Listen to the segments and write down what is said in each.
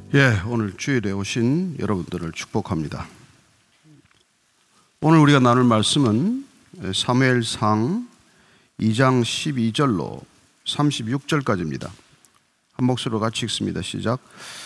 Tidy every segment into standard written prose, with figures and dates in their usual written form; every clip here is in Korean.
오늘 주일에 오신 여러분들을 축복합니다. 오늘 우리가 나눌 말씀은 사무엘상 2장 12절로 36절까지입니다. 한 목소리로 같이 읽습니다. 시작.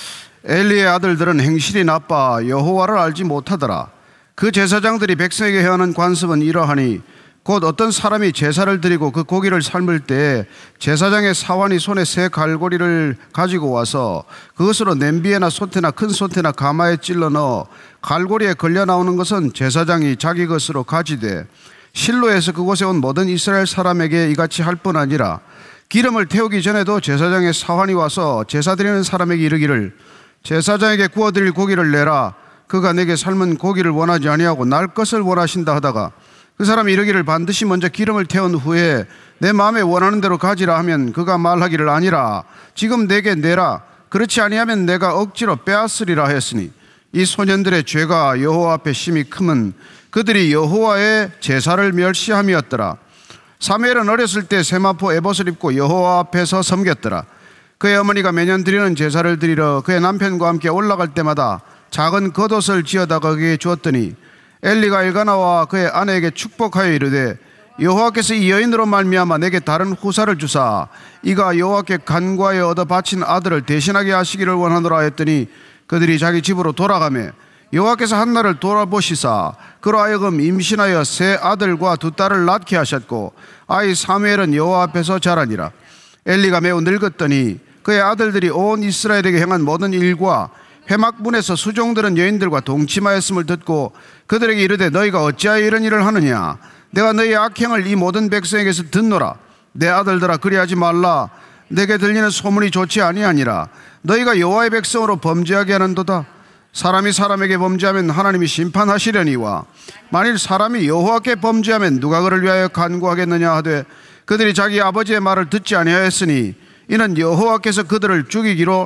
엘리의 아들들은 행실이 나빠 여호와를 알지 못하더라. 그 제사장들이 백성에게 행하는 관습은 이러하니 곧 어떤 사람이 제사를 드리고 그 고기를 삶을 때 제사장의 사환이 손에 새 갈고리를 가지고 와서 그것으로 냄비에나 솥에나 큰 솥에나 가마에 찔러 넣어 갈고리에 걸려 나오는 것은 제사장이 자기 것으로 가지되 실로에서 그곳에 온 모든 이스라엘 사람에게 이같이 할 뿐 아니라 기름을 태우기 전에도 제사장의 사환이 와서 제사 드리는 사람에게 이르기를 제사장에게 구워드릴 고기를 내라. 그가 내게 삶은 고기를 원하지 아니하고 날 것을 원하신다 하다가 그 사람이 이르기를 반드시 먼저 기름을 태운 후에 내 마음에 원하는 대로 가지라 하면 그가 말하기를 아니라 지금 내게 내라. 그렇지 아니하면 내가 억지로 빼앗으리라 하였으니 이 소년들의 죄가 여호와 앞에 심히 크면 그들이 여호와의 제사를 멸시함이었더라. 사무엘은 어렸을 때 세마포 에봇을 입고 여호와 앞에서 섬겼더라. 그의 어머니가 매년 드리는 제사를 드리러 그의 남편과 함께 올라갈 때마다 작은 겉옷을 지어다가 그에게 주었더니 엘리가 일가나와 그의 아내에게 축복하여 이르되 여호와께서 이 여인으로 말미암아 내게 다른 후사를 주사 이가 여호와께 간구하여 얻어 바친 아들을 대신하게 하시기를 원하노라 했더니 그들이 자기 집으로 돌아가매 여호와께서 한날을 돌아보시사 그로 하여금 임신하여 세 아들과 두 딸을 낳게 하셨고 아이 사무엘은 여호와 앞에서 자라니라. 엘리가 매우 늙었더니 그의 아들들이 온 이스라엘에게 행한 모든 일과 회막문에서 수종들은 여인들과 동침하였음을 듣고 그들에게 이르되 너희가 어찌하여 이런 일을 하느냐. 내가 너희의 악행을 이 모든 백성에게서 듣노라. 내 아들들아 그리하지 말라. 내게 들리는 소문이 좋지 아니하니라. 너희가 여호와의 백성으로 범죄하게 하는도다. 사람이 사람에게 범죄하면 하나님이 심판하시려니와 만일 사람이 여호와께 범죄하면 누가 그를 위하여 간구하겠느냐 하되 그들이 자기 아버지의 말을 듣지 아니하였으니 이는 여호와께서 그들을 죽이기로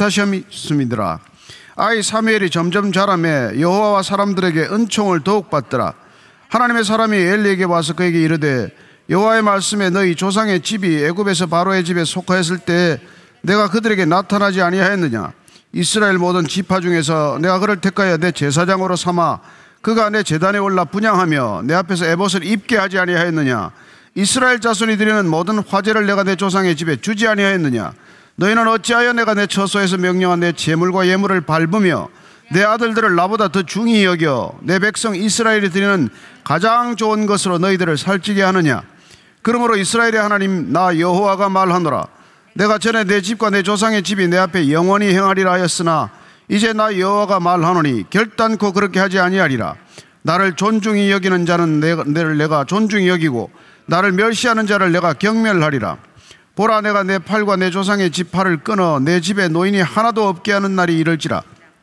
뜻하셨음이더라. 아이 사무엘이 점점 자라매 여호와와 사람들에게 은총을 더욱 받더라. 하나님의 사람이 엘리에게 와서 그에게 이르되 여호와의 말씀에 너희 조상의 집이 애굽에서 바로의 집에 속하였을 때 내가 그들에게 나타나지 아니하였느냐. 이스라엘 모든 지파 중에서 내가 그를 택하여 내 제사장으로 삼아 그가 내 제단에 올라 분향하며 내 앞에서 에봇을 입게 하지 아니하였느냐. 이스라엘 자손이 드리는 모든 화제를 내가 내 조상의 집에 주지 아니하였느냐. 너희는 어찌하여 내가 내 처소에서 명령한 내 제물과 예물을 밟으며 내 아들들을 나보다 더 중히 여겨 내 백성 이스라엘이 드리는 가장 좋은 것으로 너희들을 살찌게 하느냐. 그러므로 이스라엘의 하나님 나 여호와가 말하노라. 내가 전에 내 집과 내 조상의 집이 내 앞에 영원히 행하리라 하였으나 이제 나 여호와가 말하노니 결단코 그렇게 하지 아니하리라. 나를 존중히 여기는 자는 내가 존중히 여기고 나를 멸시하는 자를 내가 경멸하리라. 보라 내가 내 팔과 내 조상의 집 팔을 끊어 내 집에 노인이 하나도 없게 하는 날이 이를지라.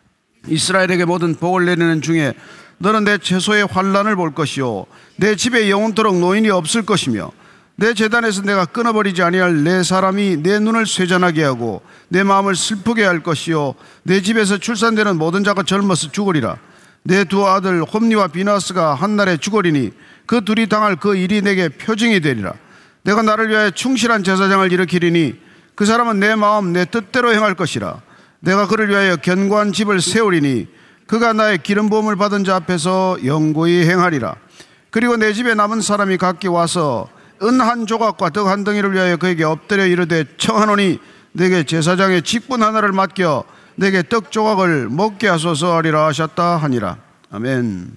이스라엘에게 모든 복을 내리는 중에 너는 내 채소의 환난을 볼 것이요 내 집에 영원토록 노인이 없을 것이며 내 제단에서 내가 끊어버리지 아니할 내 사람이 내 눈을 쇠잔하게 하고 내 마음을 슬프게 할 것이요 내 집에서 출산되는 모든 자가 젊어서 죽으리라. 내 두 아들 홈니와 비나스가 한날에 죽으리니 그 둘이 당할 그 일이 내게 표징이 되리라. 내가 나를 위하여 충실한 제사장을 일으키리니 그 사람은 내 마음 내 뜻대로 행할 것이라. 내가 그를 위하여 견고한 집을 세우리니 그가 나의 기름 부음을 받은 자 앞에서 영구히 행하리라. 그리고 내 집에 남은 사람이 각기 와서 은 한 조각과 떡 한 덩이를 위하여 그에게 엎드려 이르되 청하노니 내게 제사장의 직분 하나를 맡겨 내게 떡 조각을 먹게 하소서 하리라 하셨다 하니라. 아멘.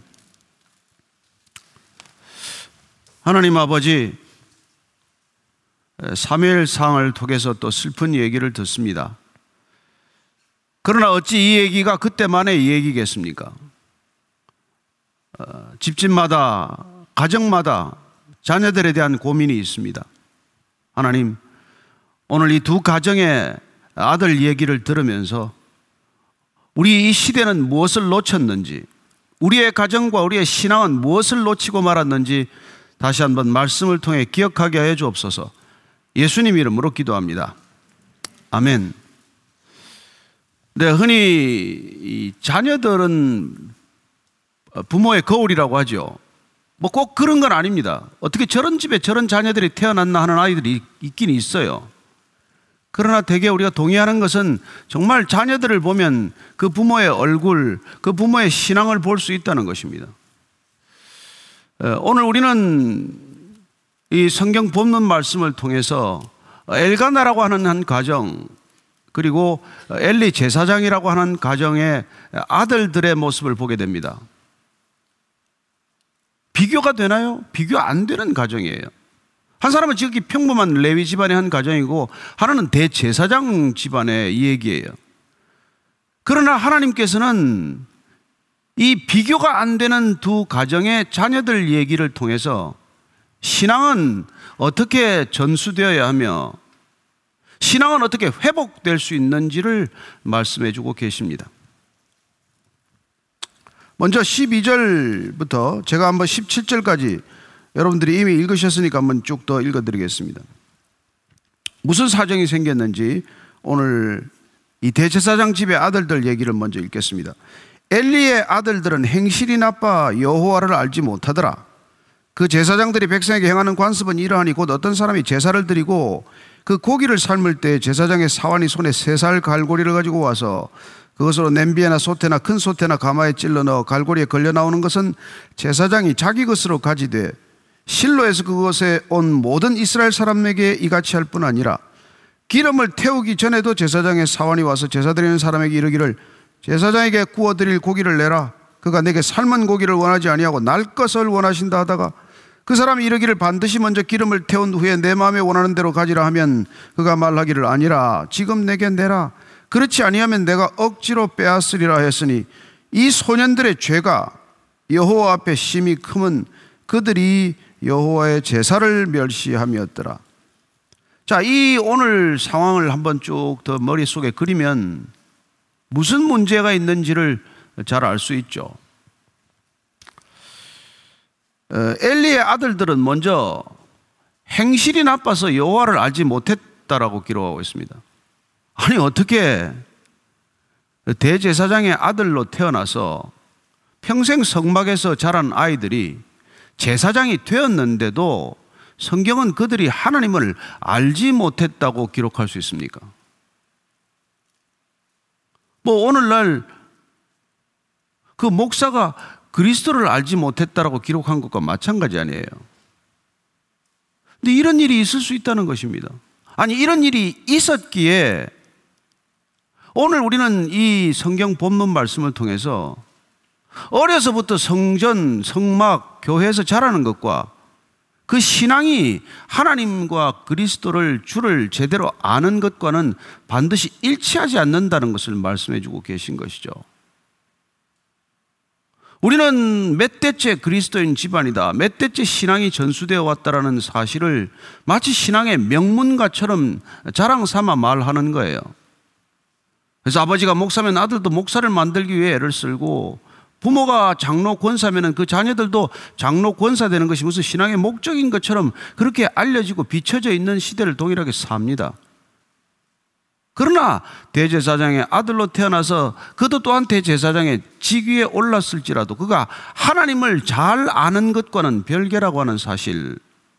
하나님 아버지, 사무엘상을 통해서 또 슬픈 얘기를 듣습니다. 그러나 어찌 이 얘기가 그때만의 얘기겠습니까? 집집마다 가정마다 자녀들에 대한 고민이 있습니다. 하나님, 오늘 이 두 가정의 아들 얘기를 들으면서 우리 이 시대는 무엇을 놓쳤는지, 우리의 가정과 우리의 신앙은 무엇을 놓치고 말았는지 다시 한번 말씀을 통해 기억하게 해 주옵소서. 예수님 이름으로 기도합니다. 아멘. 네, 흔히 이 자녀들은 부모의 거울이라고 하죠. 뭐 꼭 그런 건 아닙니다. 어떻게 저런 집에 저런 자녀들이 태어났나 하는 아이들이 있긴 있어요. 그러나 대개 우리가 동의하는 것은 정말 자녀들을 보면 그 부모의 얼굴, 그 부모의 신앙을 볼 수 있다는 것입니다. 오늘 우리는 이 성경 본문 말씀을 통해서 엘가나라고 하는 한 가정, 그리고 엘리 제사장이라고 하는 가정의 아들들의 모습을 보게 됩니다. 비교가 되나요? 비교 안 되는 가정이에요. 한 사람은 지극히 평범한 레위 집안의 한 가정이고 하나는 대제사장 집안의 얘기예요. 그러나 하나님께서는 이 비교가 안 되는 두 가정의 자녀들 얘기를 통해서 신앙은 어떻게 전수되어야 하며 신앙은 어떻게 회복될 수 있는지를 말씀해 주고 계십니다. 먼저 12절부터 제가 한번 17절까지 여러분들이 이미 읽으셨으니까 한번 쭉 더 읽어드리겠습니다. 무슨 사정이 생겼는지 오늘 이 대제사장 집의 아들들 얘기를 먼저 읽겠습니다. 엘리의 아들들은 행실이 나빠 여호와를 알지 못하더라. 그 제사장들이 백성에게 행하는 관습은 이러하니 곧 어떤 사람이 제사를 드리고 그 고기를 삶을 때 제사장의 사환이 손에 3살 갈고리를 가지고 와서 그것으로 냄비에나 솥에나 큰 솥에나 가마에 찔러 넣어 갈고리에 걸려 나오는 것은 제사장이 자기 것으로 가지되 실로에서 그것에 온 모든 이스라엘 사람에게 이같이 할 뿐 아니라 기름을 태우기 전에도 제사장의 사환이 와서 제사 드리는 사람에게 이르기를 제사장에게 구워드릴 고기를 내라. 그가 내게 삶은 고기를 원하지 아니하고 날 것을 원하신다 하다가 그 사람이 이르기를 반드시 먼저 기름을 태운 후에 내 마음에 원하는 대로 가지라 하면 그가 말하기를 아니라 지금 내게 내라. 그렇지 아니하면 내가 억지로 빼앗으리라 했으니 이 소년들의 죄가 여호와 앞에 심히 크면 그들이 여호와의 제사를 멸시함이었더라. 자, 이 오늘 상황을 한번 쭉 더 머릿속에 그리면 무슨 문제가 있는지를 잘 알 수 있죠. 엘리의 아들들은 먼저 행실이 나빠서 여호와를 알지 못했다라고 기록하고 있습니다. 아니 어떻게 대제사장의 아들로 태어나서 평생 성막에서 자란 아이들이 제사장이 되었는데도 성경은 그들이 하나님을 알지 못했다고 기록할 수 있습니까? 뭐 오늘날 그 목사가 그리스도를 알지 못했다라고 기록한 것과 마찬가지 아니에요. 근데 이런 일이 있을 수 있다는 것입니다. 아니 이런 일이 있었기에 오늘 우리는 이 성경 본문 말씀을 통해서 어려서부터 성전, 성막, 교회에서 자라는 것과 그 신앙이 하나님과 그리스도를 주를 제대로 아는 것과는 반드시 일치하지 않는다는 것을 말씀해 주고 계신 것이죠. 우리는 몇 대째 그리스도인 집안이다, 몇 대째 신앙이 전수되어 왔다라는 사실을 마치 신앙의 명문가처럼 자랑 삼아 말하는 거예요. 그래서 아버지가 목사면 아들도 목사를 만들기 위해 애를 쓰고 부모가 장로 권사면 그 자녀들도 장로 권사 되는 것이 무슨 신앙의 목적인 것처럼 그렇게 알려지고 비춰져 있는 시대를 동일하게 삽니다. 그러나 대제사장의 아들로 태어나서 그도 또한 대제사장의 직위에 올랐을지라도 그가 하나님을 잘 아는 것과는 별개라고 하는 사실,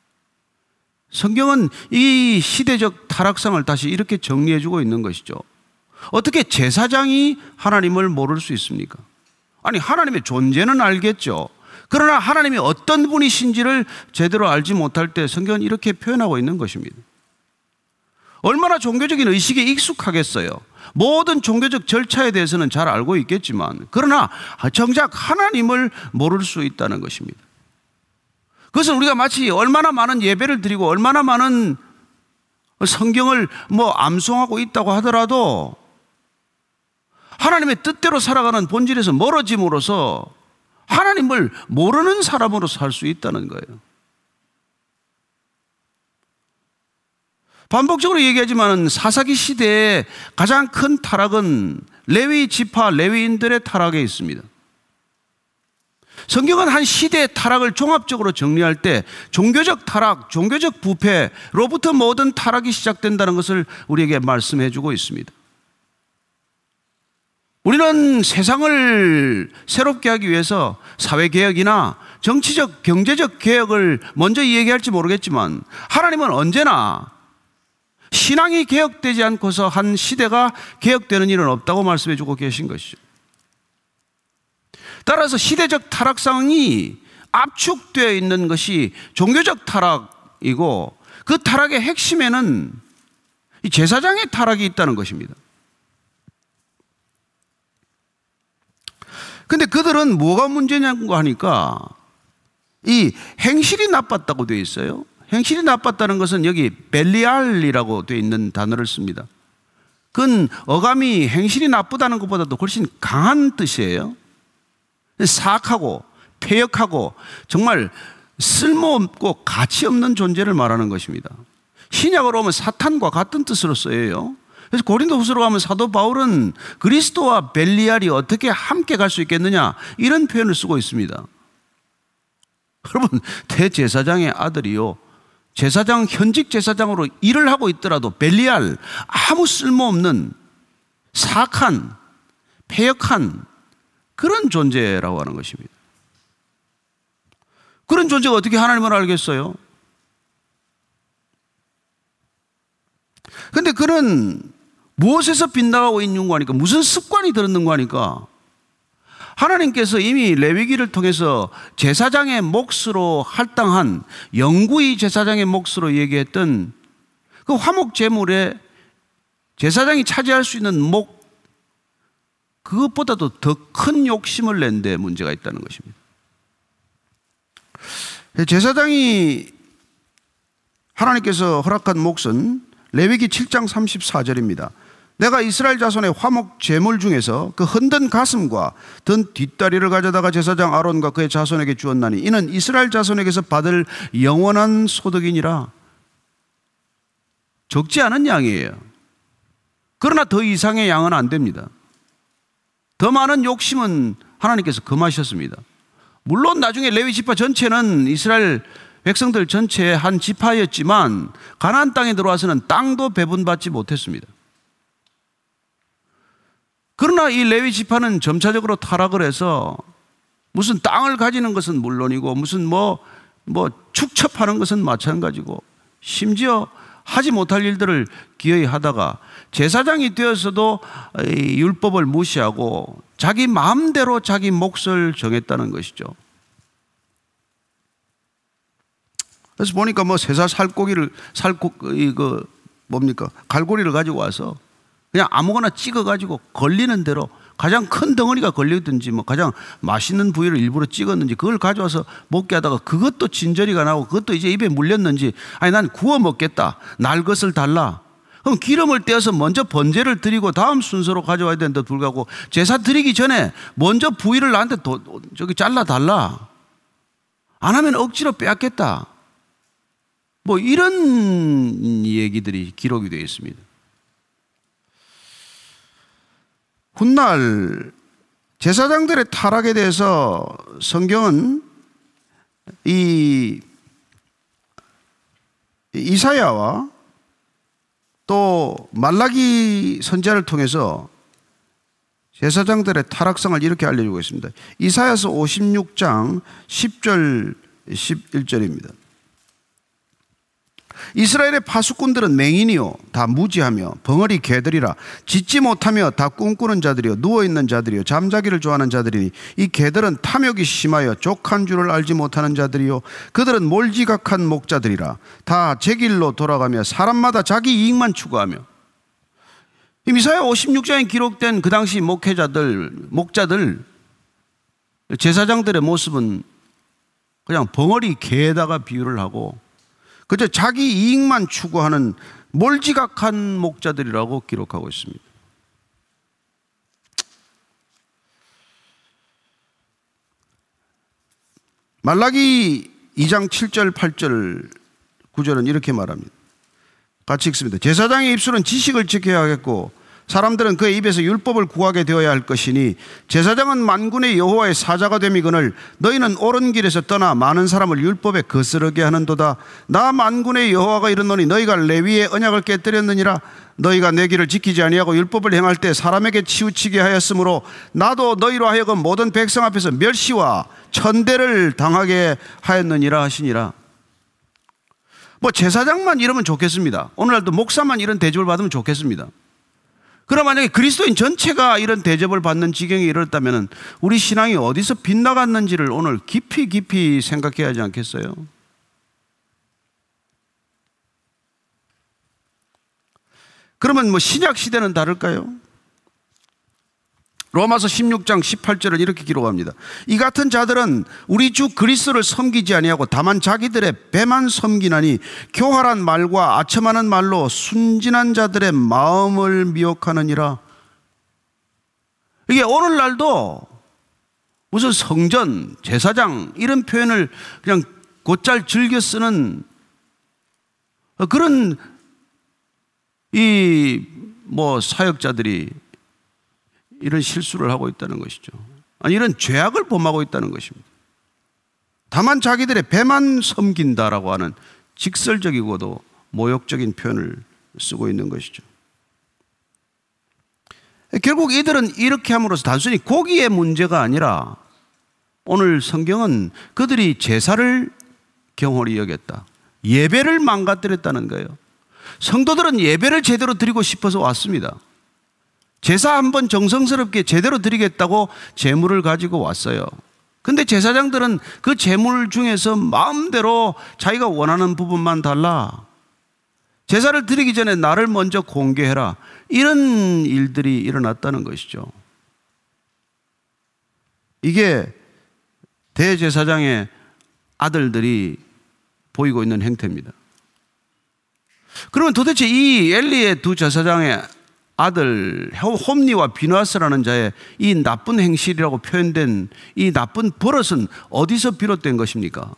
성경은 이 시대적 타락상을 다시 이렇게 정리해 주고 있는 것이죠. 어떻게 제사장이 하나님을 모를 수 있습니까? 아니 하나님의 존재는 알겠죠. 그러나 하나님이 어떤 분이신지를 제대로 알지 못할 때 성경은 이렇게 표현하고 있는 것입니다. 얼마나 종교적인 의식에 익숙하겠어요. 모든 종교적 절차에 대해서는 잘 알고 있겠지만 그러나 정작 하나님을 모를 수 있다는 것입니다. 그것은 우리가 마치 얼마나 많은 예배를 드리고 얼마나 많은 성경을 암송하고 있다고 하더라도 하나님의 뜻대로 살아가는 본질에서 멀어짐으로써 하나님을 모르는 사람으로 살 수 있다는 거예요. 반복적으로 얘기하지만 사사기 시대의 가장 큰 타락은 레위 지파 레위인들의 타락에 있습니다. 성경은 한 시대의 타락을 종합적으로 정리할 때 종교적 타락, 종교적 부패로부터 모든 타락이 시작된다는 것을 우리에게 말씀해 주고 있습니다. 우리는 세상을 새롭게 하기 위해서 사회개혁이나 정치적, 경제적 개혁을 먼저 얘기할지 모르겠지만 하나님은 언제나 신앙이 개혁되지 않고서 한 시대가 개혁되는 일은 없다고 말씀해 주고 계신 것이죠. 따라서 시대적 타락상이 압축되어 있는 것이 종교적 타락이고, 그 타락의 핵심에는 이 제사장의 타락이 있다는 것입니다. 근데 그들은 뭐가 문제냐고 하니까 이 행실이 나빴다고 되어 있어요. 행실이 나빴다는 것은 여기 벨리알이라고 되어 있는 단어를 씁니다. 그건 어감이 행실이 나쁘다는 것보다도 훨씬 강한 뜻이에요. 사악하고 폐역하고 정말 쓸모없고 가치 없는 존재를 말하는 것입니다. 신약으로 오면 사탄과 같은 뜻으로 쓰여요. 그래서 고린도후서로 가면 사도 바울은 그리스도와 벨리알이 어떻게 함께 갈 수 있겠느냐, 이런 표현을 쓰고 있습니다. 여러분, 대제사장의 아들이요, 제사장, 현직 제사장으로 일을 하고 있더라도 벨리알, 아무 쓸모없는 사악한 폐역한 그런 존재라고 하는 것입니다. 그런 존재가 어떻게 하나님을 알겠어요? 근데 그는 무엇에서 빗나가고 있는 거 하니까, 무슨 습관이 들었는 거 하니까, 하나님께서 이미 레위기를 통해서 제사장의 몫으로 할당한, 영구히 제사장의 몫으로 얘기했던 그 화목 제물에 제사장이 차지할 수 있는 목, 그것보다도 더 큰 욕심을 낸 데 문제가 있다는 것입니다. 제사장이 하나님께서 허락한 몫은 레위기 7장 34절입니다. 내가 이스라엘 자손의 화목 제물 중에서 그 흔든 가슴과 든 뒷다리를 가져다가 제사장 아론과 그의 자손에게 주었나니 이는 이스라엘 자손에게서 받을 영원한 소득이니라. 적지 않은 양이에요. 그러나 더 이상의 양은 안 됩니다. 더 많은 욕심은 하나님께서 금하셨습니다. 물론 나중에 레위 지파 전체는 이스라엘 백성들 전체의 한 지파였지만 가나안 땅에 들어와서는 땅도 배분받지 못했습니다. 그러나 이 레위 지파는 점차적으로 타락을 해서 무슨 땅을 가지는 것은 물론이고 무슨 뭐 축첩하는 것은 마찬가지고, 심지어 하지 못할 일들을 기어이 하다가 제사장이 되어서도 율법을 무시하고 자기 마음대로 자기 몫을 정했다는 것이죠. 그래서 보니까 뭐 새사 갈고리를 가지고 와서 그냥 아무거나 찍어가지고 걸리는 대로, 가장 큰 덩어리가 걸리든지 뭐 가장 맛있는 부위를 일부러 찍었는지 그걸 가져와서 먹게 하다가 그것도 진저리가 나고 그것도 이제 입에 물렸는지, 아니 난 구워 먹겠다, 날 것을 달라. 그럼 기름을 떼어서 먼저 번제를 드리고 다음 순서로 가져와야 되는데 불구하고 제사 드리기 전에 먼저 부위를 나한테 저기 잘라 달라, 안 하면 억지로 빼앗겠다, 뭐 이런 얘기들이 기록이 되어 있습니다. 훗날 제사장들의 타락에 대해서 성경은 이사야와 또 말라기 선지자를 통해서 제사장들의 타락상을 이렇게 알려주고 있습니다. 이사야서 56장 10절 11절입니다. 이스라엘의 파수꾼들은 맹인이요 다 무지하며 벙어리 개들이라. 짖지 못하며 다 꿈꾸는 자들이요 누워있는 자들이요 잠자기를 좋아하는 자들이니 이 개들은 탐욕이 심하여 족한 줄을 알지 못하는 자들이요 그들은 몰지각한 목자들이라. 다 제 길로 돌아가며 사람마다 자기 이익만 추구하며. 이사야 56장에 기록된 그 당시 목자들, 제사장들의 모습은 그냥 벙어리 개에다가 비유를 하고 그저 자기 이익만 추구하는 몰지각한 목자들이라고 기록하고 있습니다. 말라기 2장 7절 8절 9절은 이렇게 말합니다. 같이 읽습니다. 제사장의 입술은 지식을 지켜야 하겠고 사람들은 그의 입에서 율법을 구하게 되어야 할 것이니 제사장은 만군의 여호와의 사자가 됨이거늘 너희는 옳은 길에서 떠나 많은 사람을 율법에 거스르게 하는도다. 나 만군의 여호와가 이르노니 너희가 레위의 언약을 깨뜨렸느니라. 너희가 내 길을 지키지 아니하고 율법을 행할 때 사람에게 치우치게 하였으므로 나도 너희로 하여금 모든 백성 앞에서 멸시와 천대를 당하게 하였느니라 하시니라. 뭐 제사장만 이러면 좋겠습니다. 오늘날도 목사만 이런 대접을 받으면 좋겠습니다. 그럼 만약에 그리스도인 전체가 이런 대접을 받는 지경에 이르렀다면 우리 신앙이 어디서 빗나갔는지를 오늘 깊이 생각해야 하지 않겠어요? 그러면 뭐 신약 시대는 다를까요? 로마서 16장 18절은 이렇게 기록합니다. 이 같은 자들은 우리 주 그리스도를 섬기지 아니하고 다만 자기들의 배만 섬기나니 교활한 말과 아첨하는 말로 순진한 자들의 마음을 미혹하느니라. 이게 오늘날도 무슨 성전, 제사장 이런 표현을 그냥 곧잘 즐겨 쓰는 그런 사역자들이 이런 실수를 하고 있다는 것이죠. 아니, 이런 죄악을 범하고 있다는 것입니다. 다만 자기들의 배만 섬긴다라고 하는 직설적이고도 모욕적인 표현을 쓰고 있는 것이죠. 결국 이들은 이렇게 함으로써 단순히 고기의 문제가 아니라 오늘 성경은 그들이 제사를 경홀히 여겼다, 예배를 망가뜨렸다는 거예요. 성도들은 예배를 제대로 드리고 싶어서 왔습니다. 제사 한번 정성스럽게 제대로 드리겠다고 제물을 가지고 왔어요. 근데 제사장들은 그 제물 중에서 마음대로 자기가 원하는 부분만 달라, 제사를 드리기 전에 나를 먼저 공개해라, 이런 일들이 일어났다는 것이죠. 이게 대제사장의 아들들이 보이고 있는 행태입니다. 그러면 도대체 이 엘리의 두 제사장의 아들 홈니와 비누아스라는 자의 이 나쁜 행실이라고 표현된 이 나쁜 버릇은 어디서 비롯된 것입니까?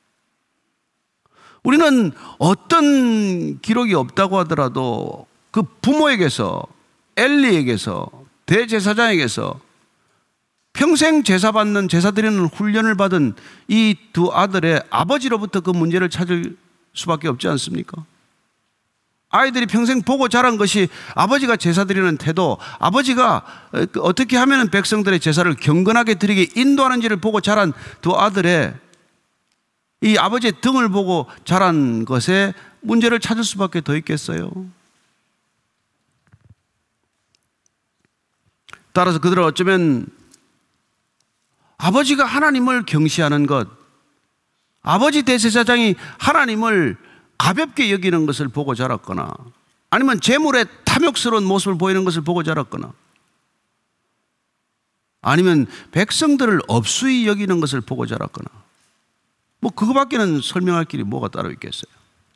우리는 어떤 기록이 없다고 하더라도 그 부모에게서, 엘리에게서, 대제사장에게서 평생 제사 받는, 제사 드리는 훈련을 받은 이 두 아들의 아버지로부터 그 문제를 찾을 수밖에 없지 않습니까? 아이들이 평생 보고 자란 것이 아버지가 제사 드리는 태도, 아버지가 어떻게 하면 백성들의 제사를 경건하게 드리게 인도하는지를 보고 자란 두 아들의 이 아버지의 등을 보고 자란 것에 문제를 찾을 수밖에 더 있겠어요? 따라서 그들은 어쩌면 아버지가 하나님을 경시하는 것, 아버지 대제사장이 하나님을 가볍게 여기는 것을 보고 자랐거나, 아니면 재물의 탐욕스러운 모습을 보이는 것을 보고 자랐거나, 아니면 백성들을 업수히 여기는 것을 보고 자랐거나, 뭐 그거밖에는 설명할 길이 뭐가 따로 있겠어요?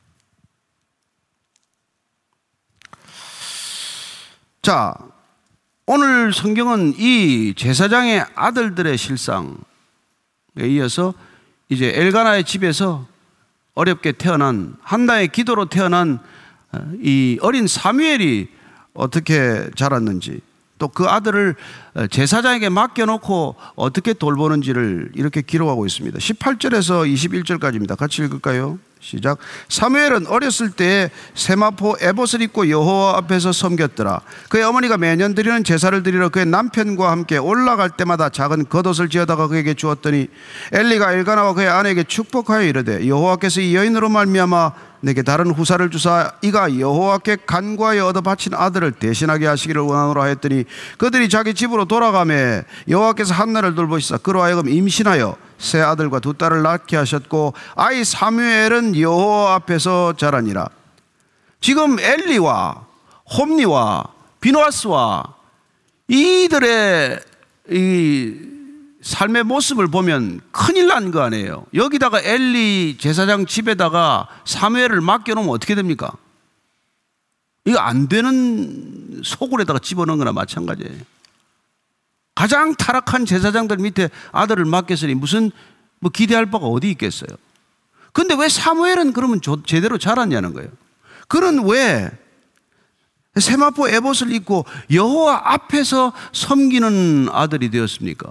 자, 오늘 성경은 이 제사장의 아들들의 실상에 이어서 이제 엘가나의 집에서 어렵게 태어난, 한나의 기도로 태어난 이 어린 사무엘이 어떻게 자랐는지, 또 그 아들을 제사장에게 맡겨놓고 어떻게 돌보는지를 이렇게 기록하고 있습니다. 18절에서 21절까지입니다. 같이 읽을까요? 시작. 사무엘은 어렸을 때에 세마포 에봇을 입고 여호와 앞에서 섬겼더라. 그의 어머니가 매년 드리는 제사를 드리러 그의 남편과 함께 올라갈 때마다 작은 겉옷을 지어다가 그에게 주었더니 엘리가 엘가나와 그의 아내에게 축복하여 이르되 여호와께서 이 여인으로 말미암아 내게 다른 후사를 주사 이가 여호와께 간구하여 얻어 바친 아들을 대신하게 하시기를 원하노라 하였더니 그들이 자기 집으로 돌아가매 여호와께서 한나를 돌보시사 그로 하여금 임신하여 세 아들과 두 딸을 낳게 하셨고 아이 사무엘은 여호와 앞에서 자라니라. 지금 엘리와 홈니와 비누아스와 이들의 이 삶의 모습을 보면 큰일 난 거 아니에요. 여기다가 엘리 제사장 집에다가 사무엘을 맡겨놓으면 어떻게 됩니까? 이거 안 되는 소굴에다가 집어넣은 거나 마찬가지예요. 가장 타락한 제사장들 밑에 아들을 맡겼으니 무슨 뭐 기대할 바가 어디 있겠어요? 근데 왜 사무엘은 그러면 제대로 자랐냐는 거예요. 그는 왜 세마포 에봇을 입고 여호와 앞에서 섬기는 아들이 되었습니까?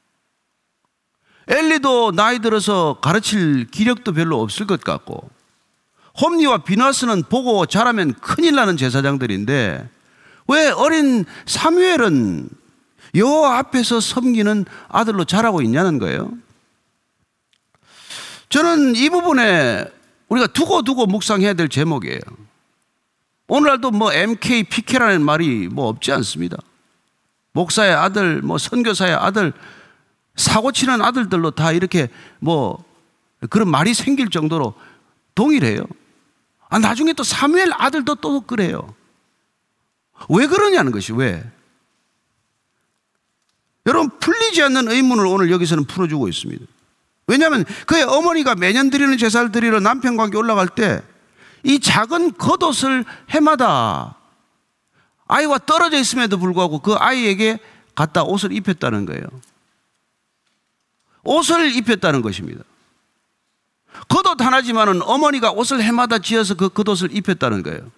엘리도 나이 들어서 가르칠 기력도 별로 없을 것 같고, 홈니와 비누아스는 보고 자라면 큰일 나는 제사장들인데 왜 어린 사무엘은 여호와 앞에서 섬기는 아들로 자라고 있냐는 거예요. 저는 이 부분에 우리가 두고 묵상해야 될 제목이에요. 오늘날도 뭐 MK, PK라는 말이 뭐 없지 않습니다. 목사의 아들, 뭐 선교사의 아들, 사고 치는 아들들로 다 이렇게 뭐 그런 말이 생길 정도로 동일해요. 나중에 또 사무엘 아들도 또 그래요. 왜 그러냐는 것이 왜? 여러분, 풀리지 않는 의문을 오늘 여기서는 풀어주고 있습니다. 왜냐하면 그의 어머니가 매년 드리는 제사를 드리러 남편과 함께 올라갈 때 이 작은 겉옷을 해마다 아이와 떨어져 있음에도 불구하고 그 아이에게 갖다 옷을 입혔다는 거예요. 옷을 입혔다는 것입니다. 겉옷 하나지만은 어머니가 옷을 해마다 지어서 그 겉옷을 입혔다는 거예요.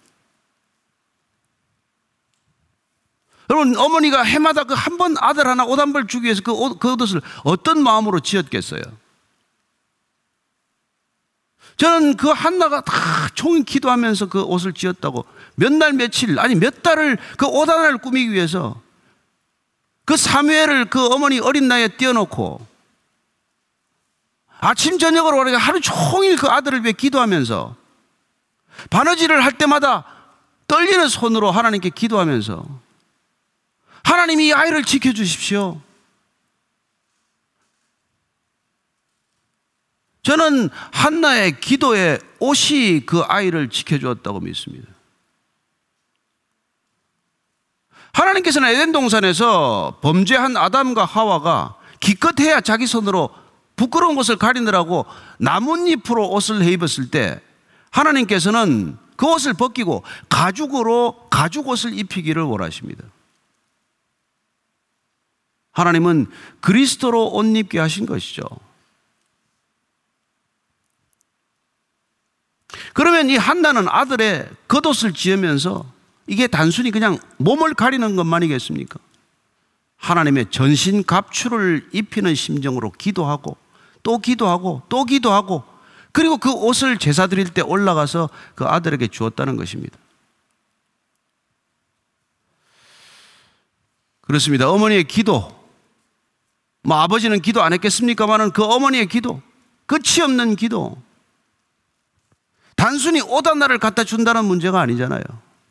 여러분, 어머니가 해마다 그 한 번 아들 하나 옷 한 벌 주기 위해서 그 겉옷을 어떤 마음으로 지었겠어요? 저는 그 한나가 다 종일 기도하면서 그 옷을 지었다고 몇 날 며칠 아니 몇 달을 그 옷 하나를 꾸미기 위해서 그 사무엘을 그 어머니 어린 나이에 띄워놓고 아침 저녁으로 우리가 하루 종일 그 아들을 위해 기도하면서 바느질을 할 때마다 떨리는 손으로 하나님께 기도하면서 하나님이 이 아이를 지켜주십시오. 저는 한나의 기도의 옷이 그 아이를 지켜주었다고 믿습니다. 하나님께서는 에덴 동산에서 범죄한 아담과 하와가 기껏해야 자기 손으로 부끄러운 것을 가리느라고 나뭇잎으로 옷을 해 입었을 때 하나님께서는 그 옷을 벗기고 가죽으로 가죽 옷을 입히기를 원하십니다. 하나님은 그리스도로 옷 입게 하신 것이죠. 그러면 이 한나는 아들의 겉옷을 지으면서 이게 단순히 그냥 몸을 가리는 것만이겠습니까? 하나님의 전신 갑주를 입히는 심정으로 기도하고 또 기도하고 또 기도하고 그리고 그 옷을 제사 드릴 때 올라가서 그 아들에게 주었다는 것입니다. 그렇습니다. 어머니의 기도, 뭐 아버지는 기도 안 했겠습니까마는 그 어머니의 기도, 끝이 없는 기도, 단순히 옷 하나를 갖다 준다는 문제가 아니잖아요.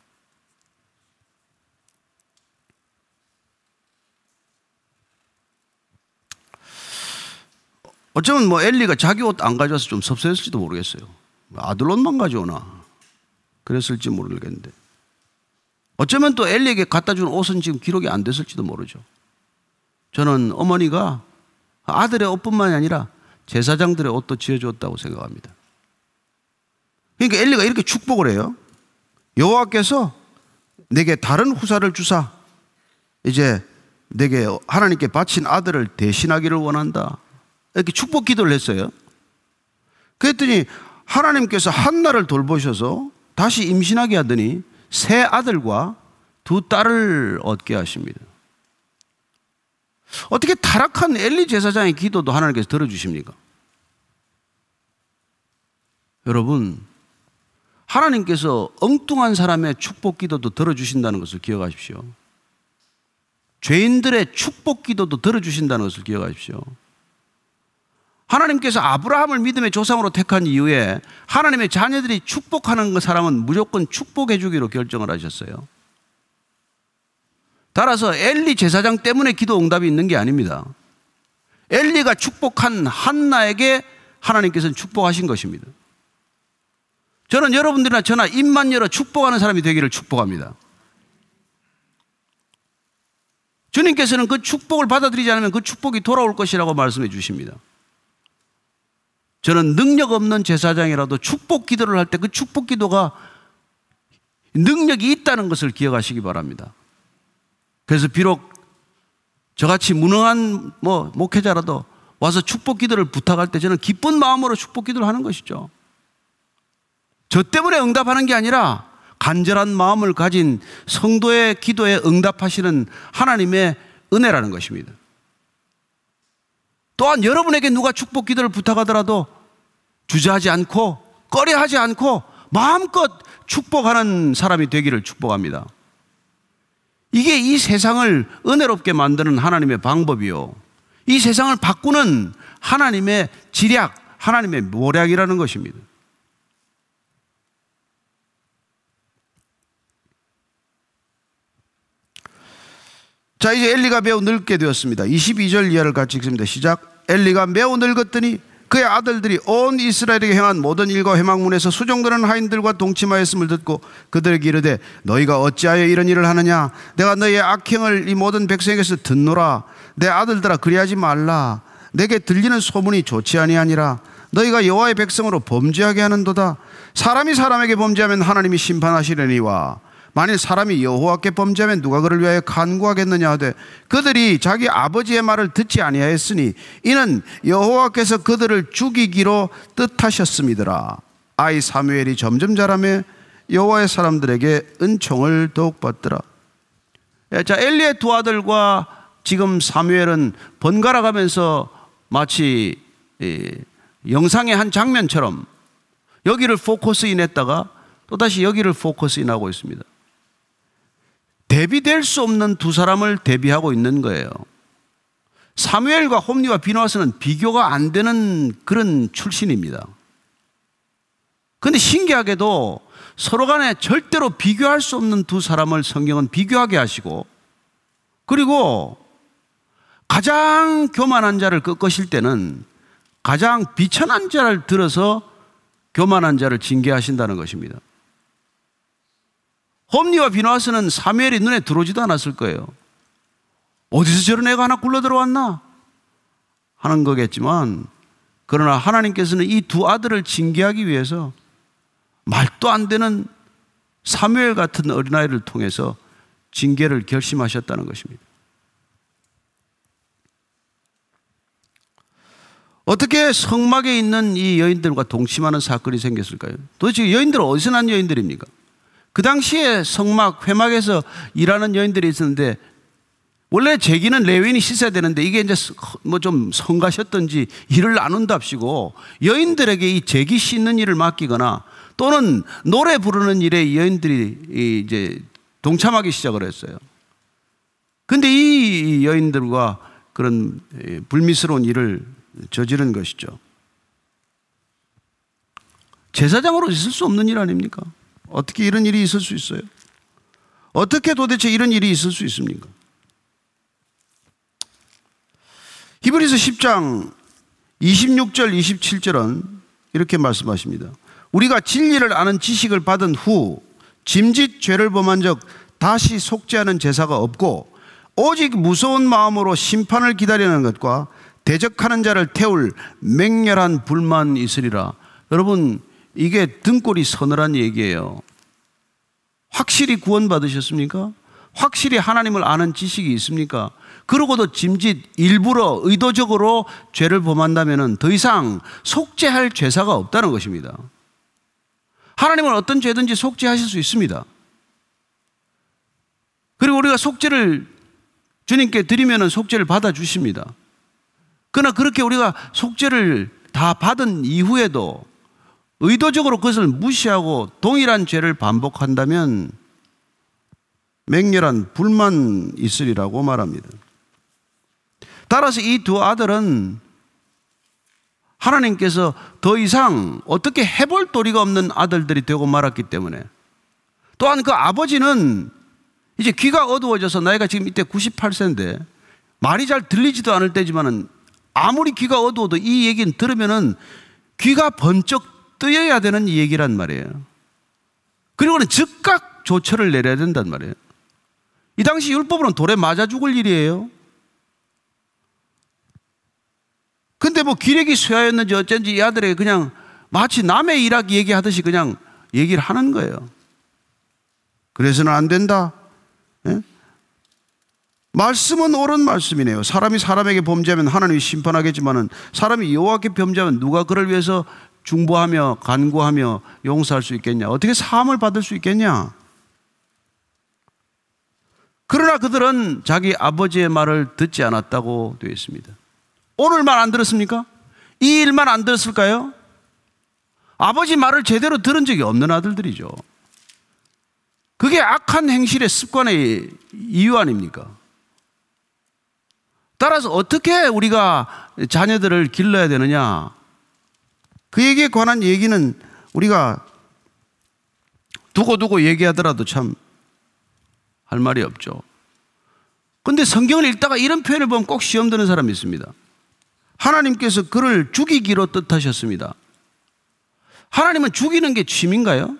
어쩌면 뭐 엘리가 자기 옷 안 가져와서 좀 섭섭했을지도 모르겠어요. 아들 옷만 가져오나 그랬을지 모르겠는데, 어쩌면 또 엘리에게 갖다 준 옷은 지금 기록이 안 됐을지도 모르죠. 저는 어머니가 아들의 옷뿐만이 아니라 제사장들의 옷도 지어주었다고 생각합니다. 그러니까 엘리가 이렇게 축복을 해요. 여호와께서 내게 다른 후사를 주사 이제 내게 하나님께 바친 아들을 대신하기를 원한다, 이렇게 축복 기도를 했어요. 그랬더니 하나님께서 한나를 돌보셔서 다시 임신하게 하더니 세 아들과 두 딸을 얻게 하십니다. 어떻게 타락한 엘리 제사장의 기도도 하나님께서 들어주십니까? 여러분, 하나님께서 엉뚱한 사람의 축복 기도도 들어주신다는 것을 기억하십시오. 죄인들의 축복 기도도 들어주신다는 것을 기억하십시오. 하나님께서 아브라함을 믿음의 조상으로 택한 이후에 하나님의 자녀들이 축복하는 사람은 무조건 축복해 주기로 결정을 하셨어요. 따라서 엘리 제사장 때문에 기도 응답이 있는 게 아닙니다. 엘리가 축복한 한나에게 하나님께서는 축복하신 것입니다. 저는 여러분들이나 저나 입만 열어 축복하는 사람이 되기를 축복합니다. 주님께서는 그 축복을 받아들이지 않으면 그 축복이 돌아올 것이라고 말씀해 주십니다. 저는 능력 없는 제사장이라도 축복 기도를 할 때 그 축복 기도가 능력이 있다는 것을 기억하시기 바랍니다. 그래서 비록 저같이 무능한 목회자라도 와서 축복 기도를 부탁할 때 저는 기쁜 마음으로 축복 기도를 하는 것이죠. 저 때문에 응답하는 게 아니라 간절한 마음을 가진 성도의 기도에 응답하시는 하나님의 은혜라는 것입니다. 또한 여러분에게 누가 축복 기도를 부탁하더라도 주저하지 않고 꺼려하지 않고 마음껏 축복하는 사람이 되기를 축복합니다. 이게 이 세상을 은혜롭게 만드는 하나님의 방법이요, 이 세상을 바꾸는 하나님의 지략, 하나님의 모략이라는 것입니다. 자, 이제 엘리가 매우 늙게 되었습니다. 22절 이하를 같이 읽습니다. 시작. 엘리가 매우 늙었더니 그의 아들들이 온 이스라엘에게 행한 모든 일과 회막문에서 수종드는 하인들과 동침하였음을 듣고 그들에게 이르되 너희가 어찌하여 이런 일을 하느냐? 내가 너희의 악행을 이 모든 백성에게서 듣노라. 내 아들들아, 그리하지 말라. 내게 들리는 소문이 좋지 아니하니라. 너희가 여호와의 백성으로 범죄하게 하는도다. 사람이 사람에게 범죄하면 하나님이 심판하시려니와 만일 사람이 여호와께 범죄하면 누가 그를 위하여 간구하겠느냐 하되 그들이 자기 아버지의 말을 듣지 아니하였으니 이는 여호와께서 그들을 죽이기로 뜻하셨음이더라. 아이 사무엘이 점점 자라매 여호와의 사람들에게 은총을 더욱 받더라. 자, 엘리의 두 아들과 지금 사무엘은 번갈아 가면서 마치 영상의 한 장면처럼 여기를 포커스인했다가 또다시 여기를 포커스인하고 있습니다. 대비될 수 없는 두 사람을 대비하고 있는 거예요. 사무엘과 홈리와 비느하스는 비교가 안 되는 그런 출신입니다. 그런데 신기하게도 서로 간에 절대로 비교할 수 없는 두 사람을 성경은 비교하게 하시고, 그리고 가장 교만한 자를 꺾으실 때는 가장 비천한 자를 들어서 교만한 자를 징계하신다는 것입니다. 홈리와 비느하스는 사무엘이 눈에 들어오지도 않았을 거예요. 어디서 저런 애가 하나 굴러 들어왔나 하는 거겠지만, 그러나 하나님께서는 이 두 아들을 징계하기 위해서 말도 안 되는 사무엘 같은 어린아이를 통해서 징계를 결심하셨다는 것입니다. 어떻게 성막에 있는 이 여인들과 동침하는 사건이 생겼을까요? 도대체 여인들은 어디서 난 여인들입니까? 그 당시에 성막, 회막에서 일하는 여인들이 있었는데, 원래 제기는 레위인이 씻어야 되는데 이게 이제 뭐 좀 성가셨던지 일을 나눈답시고 여인들에게 이 제기 씻는 일을 맡기거나 또는 노래 부르는 일에 여인들이 이제 동참하기 시작을 했어요. 근데 이 여인들과 그런 불미스러운 일을 저지른 것이죠. 제사장으로 있을 수 없는 일 아닙니까? 어떻게 이런 일이 있을 수 있어요? 어떻게 도대체 이런 일이 있을 수 있습니까? 히브리서 10장 26절 27절은 이렇게 말씀하십니다. 우리가 진리를 아는 지식을 받은 후 짐짓 죄를 범한 적 다시 속죄하는 제사가 없고 오직 무서운 마음으로 심판을 기다리는 것과 대적하는 자를 태울 맹렬한 불만 있으리라. 여러분, 이게 등골이 서늘한 얘기예요. 확실히 구원받으셨습니까? 확실히 하나님을 아는 지식이 있습니까? 그러고도 짐짓 일부러 의도적으로 죄를 범한다면 더 이상 속죄할 죄사가 없다는 것입니다. 하나님은 어떤 죄든지 속죄하실 수 있습니다. 그리고 우리가 속죄를 주님께 드리면 속죄를 받아주십니다. 그러나 그렇게 우리가 속죄를 다 받은 이후에도 의도적으로 그것을 무시하고 동일한 죄를 반복한다면 맹렬한 불만 있으리라고 말합니다. 따라서 이 두 아들은 하나님께서 더 이상 어떻게 해볼 도리가 없는 아들들이 되고 말았기 때문에, 또한 그 아버지는 이제 귀가 어두워져서 나이가 지금 이때 98세인데 말이 잘 들리지도 않을 때지만은 아무리 귀가 어두워도 이 얘기는 들으면은 귀가 번쩍 뜨여야 되는 이 얘기란 말이에요. 그리고는 즉각 조처를 내려야 된단 말이에요. 이 당시 율법으로는 돌에 맞아 죽을 일이에요. 근데 뭐 기력이 쇠하였는지 어쩐지 이 아들에게 그냥 마치 남의 일하기 얘기하듯이 그냥 얘기를 하는 거예요. 그래서는 안 된다. 예? 말씀은 옳은 말씀이네요. 사람이 사람에게 범죄하면 하나님이 심판하겠지만은 사람이 여호와께 범죄하면 누가 그를 위해서 중보하며 간구하며 용서할 수 있겠냐? 어떻게 사함을 받을 수 있겠냐? 그러나 그들은 자기 아버지의 말을 듣지 않았다고 되어 있습니다. 오늘 말 안 들었습니까? 이 일만 안 들었을까요? 아버지 말을 제대로 들은 적이 없는 아들들이죠. 그게 악한 행실의 습관의 이유 아닙니까? 따라서 어떻게 우리가 자녀들을 길러야 되느냐? 그 얘기에 관한 얘기는 우리가 두고두고 얘기하더라도 참 할 말이 없죠. 그런데 성경을 읽다가 이런 표현을 보면 꼭 시험 드는 사람이 있습니다. 하나님께서 그를 죽이기로 뜻하셨습니다. 하나님은 죽이는 게 취미인가요?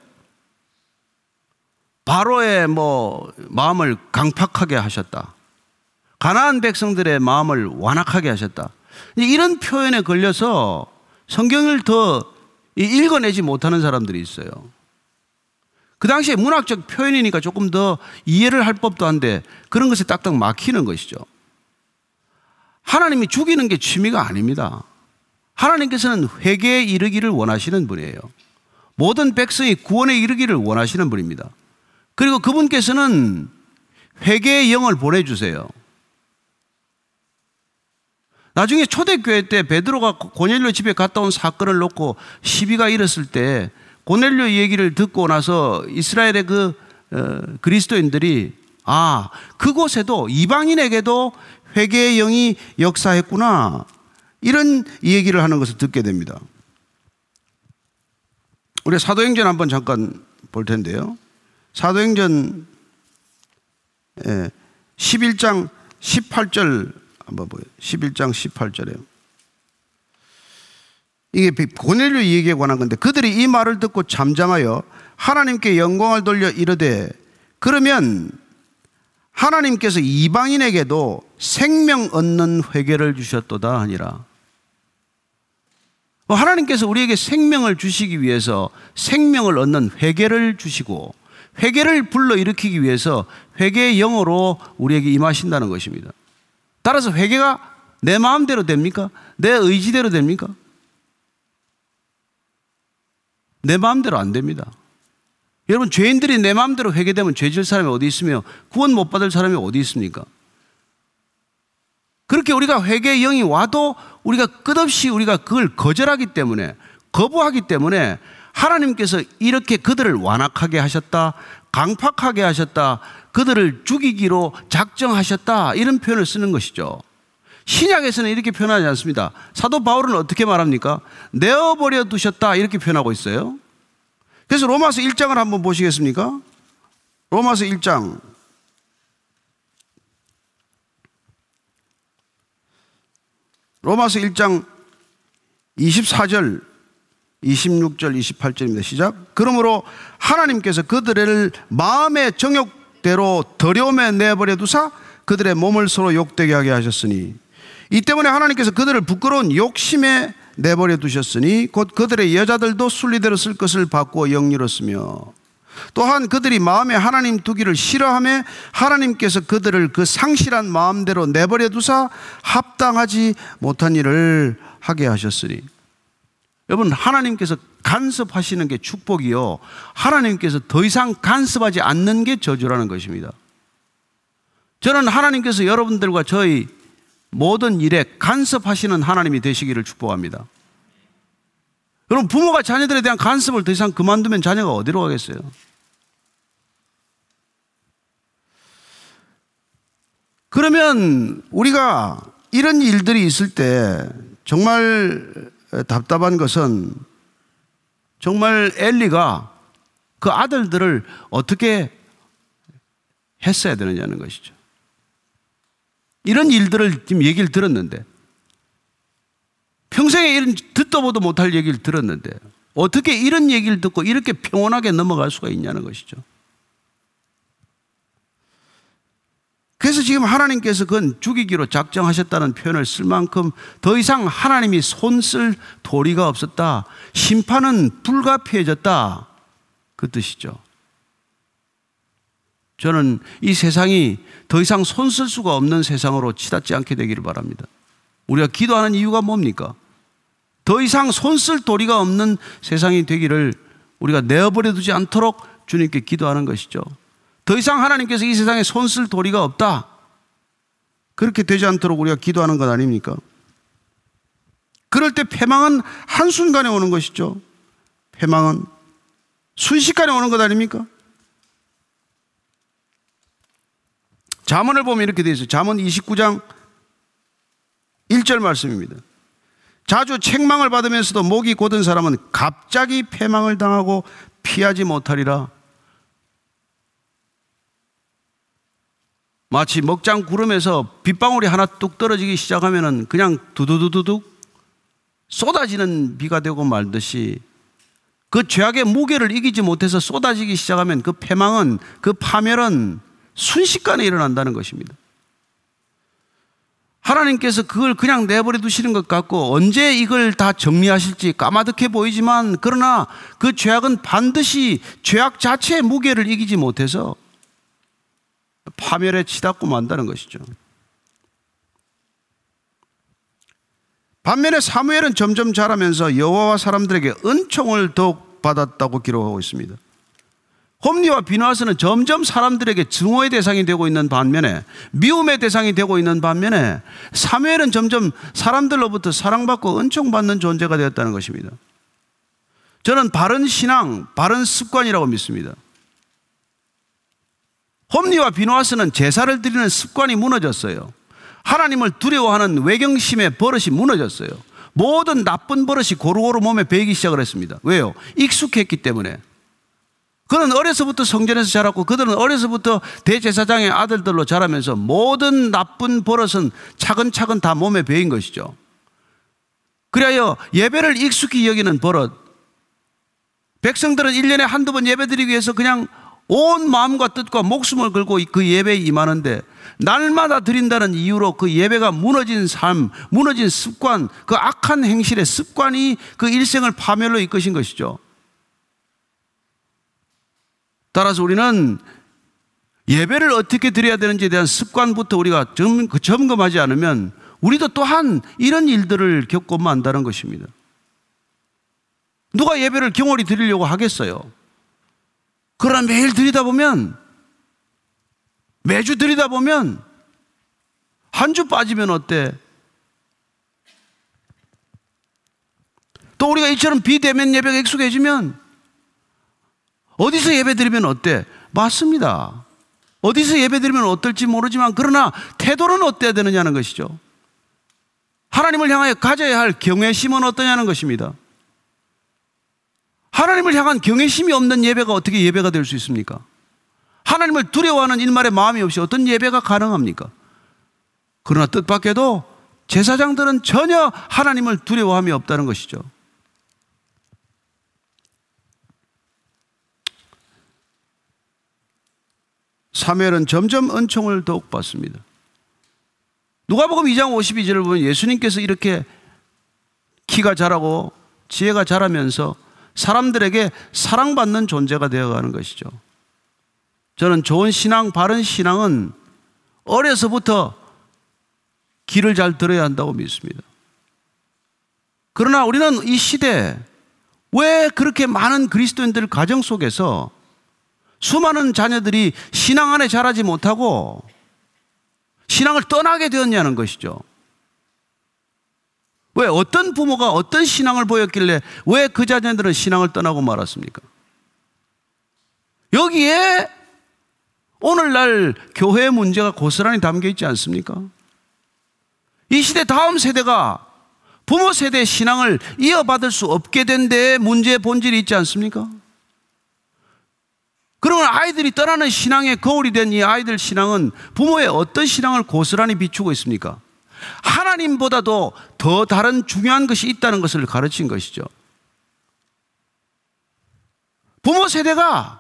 바로의 마음을 강팍하게 하셨다. 가나안 백성들의 마음을 완악하게 하셨다. 이런 표현에 걸려서 성경을 더 읽어내지 못하는 사람들이 있어요. 그 당시에 문학적 표현이니까 조금 더 이해를 할 법도 한데 그런 것에 딱딱 막히는 것이죠. 하나님이 죽이는 게 취미가 아닙니다. 하나님께서는 회개에 이르기를 원하시는 분이에요. 모든 백성이 구원에 이르기를 원하시는 분입니다. 그리고 그분께서는 회개의 영을 보내주세요. 나중에 초대교회 때 베드로가 고넬료 집에 갔다 온 사건을 놓고 시비가 일었을 때 고넬료 얘기를 듣고 나서 이스라엘의 그리스도인들이 그곳에도 이방인에게도 회개의 영이 역사했구나, 이런 얘기를 하는 것을 듣게 됩니다. 우리 사도행전 한번 잠깐 볼 텐데요. 사도행전 11장 18절 한번 보여요. 11장 18절에요. 이게 고넬료 얘기에 관한 건데, 그들이 이 말을 듣고 잠잠하여 하나님께 영광을 돌려 이르되, 그러면 하나님께서 이방인에게도 생명 얻는 회개를 주셨도다 하니라. 하나님께서 우리에게 생명을 주시기 위해서 생명을 얻는 회개를 주시고, 회개를 불러일으키기 위해서 회개의 영으로 우리에게 임하신다는 것입니다. 따라서 회개가 내 마음대로 됩니까? 내 의지대로 됩니까? 내 마음대로 안 됩니다. 여러분, 죄인들이 내 마음대로 회개되면 죄질 사람이 어디 있으며 구원 못 받을 사람이 어디 있습니까? 그렇게 우리가 회개의 영이 와도 우리가 끝없이 우리가 그걸 거절하기 때문에, 거부하기 때문에 하나님께서 이렇게 그들을 완악하게 하셨다, 강팍하게 하셨다, 그들을 죽이기로 작정하셨다, 이런 표현을 쓰는 것이죠. 신약에서는 이렇게 표현하지 않습니다. 사도 바울은 어떻게 말합니까? 내어버려 두셨다, 이렇게 표현하고 있어요. 그래서 로마서 1장을 한번 보시겠습니까? 로마서 1장 로마서 1장 24절 26절 28절입니다. 시작. 그러므로 하나님께서 그들을 마음의 정욕대로 더러움에 내버려 두사 그들의 몸을 서로 욕되게 하게 하셨으니, 이 때문에 하나님께서 그들을 부끄러운 욕심에 내버려 두셨으니 곧 그들의 여자들도 순리대로 쓸 것을 바꾸어 영리롭으며, 또한 그들이 마음에 하나님 두기를 싫어하며 하나님께서 그들을 그 상실한 마음대로 내버려 두사 합당하지 못한 일을 하게 하셨으니. 여러분, 하나님께서 간섭하시는 게 축복이요, 하나님께서 더 이상 간섭하지 않는 게 저주라는 것입니다. 저는 하나님께서 여러분들과 저희 모든 일에 간섭하시는 하나님이 되시기를 축복합니다. 여러분, 부모가 자녀들에 대한 간섭을 더 이상 그만두면 자녀가 어디로 가겠어요? 그러면 우리가 이런 일들이 있을 때 정말 답답한 것은, 정말 엘리가 그 아들들을 어떻게 했어야 되느냐는 것이죠. 이런 일들을 지금 얘기를 들었는데, 평생에 이런 듣도 보도 못할 얘기를 들었는데 어떻게 이런 얘기를 듣고 이렇게 평온하게 넘어갈 수가 있냐는 것이죠. 그래서 지금 하나님께서 그건 죽이기로 작정하셨다는 표현을 쓸 만큼 더 이상 하나님이 손쓸 도리가 없었다, 심판은 불가피해졌다, 그 뜻이죠. 저는 이 세상이 더 이상 손쓸 수가 없는 세상으로 치닫지 않게 되기를 바랍니다. 우리가 기도하는 이유가 뭡니까? 더 이상 손쓸 도리가 없는 세상이 되기를 우리가 내어버려 두지 않도록 주님께 기도하는 것이죠. 더 이상 하나님께서 이 세상에 손쓸 도리가 없다, 그렇게 되지 않도록 우리가 기도하는 것 아닙니까? 그럴 때 패망은 한순간에 오는 것이죠. 패망은 순식간에 오는 것 아닙니까? 잠언을 보면 이렇게 되어 있어요. 잠언 29장 1절 말씀입니다. 자주 책망을 받으면서도 목이 곧은 사람은 갑자기 패망을 당하고 피하지 못하리라. 마치 먹장 구름에서 빗방울이 하나 뚝 떨어지기 시작하면은 그냥 두두두두둑 쏟아지는 비가 되고 말듯이 그 죄악의 무게를 이기지 못해서 쏟아지기 시작하면 그 패망은, 그 파멸은 순식간에 일어난다는 것입니다. 하나님께서 그걸 그냥 내버려 두시는 것 같고 언제 이걸 다 정리하실지 까마득해 보이지만, 그러나 그 죄악은 반드시 죄악 자체의 무게를 이기지 못해서 파멸에 치닫고 만다는 것이죠. 반면에 사무엘은 점점 자라면서 여호와와 사람들에게 은총을 더욱 받았다고 기록하고 있습니다. 홈리와 비느하스는 점점 사람들에게 증오의 대상이 되고 있는 반면에, 미움의 대상이 되고 있는 반면에, 사무엘은 점점 사람들로부터 사랑받고 은총받는 존재가 되었다는 것입니다. 저는 바른 신앙, 바른 습관이라고 믿습니다. 홈리와 비느하스는 제사를 드리는 습관이 무너졌어요. 하나님을 두려워하는 외경심의 버릇이 무너졌어요. 모든 나쁜 버릇이 고루고루 몸에 배이기 시작을 했습니다. 왜요? 익숙했기 때문에. 그는 어려서부터 성전에서 자랐고 그들은 어려서부터 대제사장의 아들들로 자라면서 모든 나쁜 버릇은 차근차근 다 몸에 배인 것이죠. 그리하여 예배를 익숙히 여기는 버릇, 백성들은 1년에 한두 번 예배드리기 위해서 그냥 온 마음과 뜻과 목숨을 걸고 그 예배에 임하는데, 날마다 드린다는 이유로 그 예배가 무너진 삶, 무너진 습관, 그 악한 행실의 습관이 그 일생을 파멸로 이끄신 것이죠. 따라서 우리는 예배를 어떻게 드려야 되는지에 대한 습관부터 우리가 점검하지 않으면 우리도 또한 이런 일들을 겪고 만다는 것입니다. 누가 예배를 경홀히 드리려고 하겠어요? 그러나 매일 드리다 보면, 매주 드리다 보면 한 주 빠지면 어때? 또 우리가 이처럼 비대면 예배가 익숙해지면 어디서 예배 드리면 어때? 맞습니다. 어디서 예배 드리면 어떨지 모르지만, 그러나 태도는 어때야 되느냐는 것이죠. 하나님을 향하여 가져야 할 경외심은 어떠냐는 것입니다. 하나님을 향한 경외심이 없는 예배가 어떻게 예배가 될 수 있습니까? 하나님을 두려워하는 일말의 마음이 없이 어떤 예배가 가능합니까? 그러나 뜻밖에도 제사장들은 전혀 하나님을 두려워함이 없다는 것이죠. 사무엘은 점점 은총을 더욱 받습니다. 누가복음 2장 52절을 보면 예수님께서 이렇게 키가 자라고 지혜가 자라면서 사람들에게 사랑받는 존재가 되어가는 것이죠. 저는 좋은 신앙, 바른 신앙은 어려서부터 길을 잘 들어야 한다고 믿습니다. 그러나 우리는 이 시대에 왜 그렇게 많은 그리스도인들 가정 속에서 수많은 자녀들이 신앙 안에 자라지 못하고 신앙을 떠나게 되었냐는 것이죠. 왜 어떤 부모가 어떤 신앙을 보였길래 왜 그 자녀들은 신앙을 떠나고 말았습니까? 여기에 오늘날 교회의 문제가 고스란히 담겨 있지 않습니까? 이 시대 다음 세대가 부모 세대의 신앙을 이어받을 수 없게 된 데에 문제의 본질이 있지 않습니까? 그러면 아이들이 떠나는 신앙의 거울이 된 이 아이들 신앙은 부모의 어떤 신앙을 고스란히 비추고 있습니까? 하나님보다도 더 다른 중요한 것이 있다는 것을 가르친 것이죠. 부모 세대가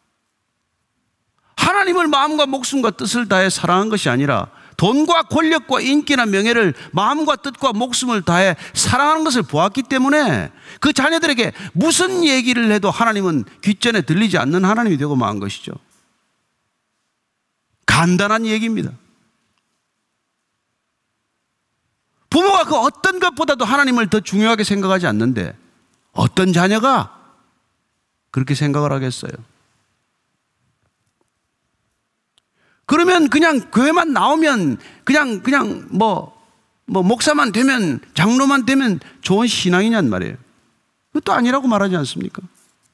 하나님을 마음과 목숨과 뜻을 다해 사랑한 것이 아니라 돈과 권력과 인기나 명예를 마음과 뜻과 목숨을 다해 사랑하는 것을 보았기 때문에 그 자녀들에게 무슨 얘기를 해도 하나님은 귓전에 들리지 않는 하나님이 되고 만 것이죠. 간단한 얘기입니다. 부모가 그 어떤 것보다도 하나님을 더 중요하게 생각하지 않는데 어떤 자녀가 그렇게 생각을 하겠어요? 그러면 그냥 교회만 나오면 그냥 목사만 되면, 장로만 되면 좋은 신앙이냔 말이에요. 그것도 아니라고 말하지 않습니까?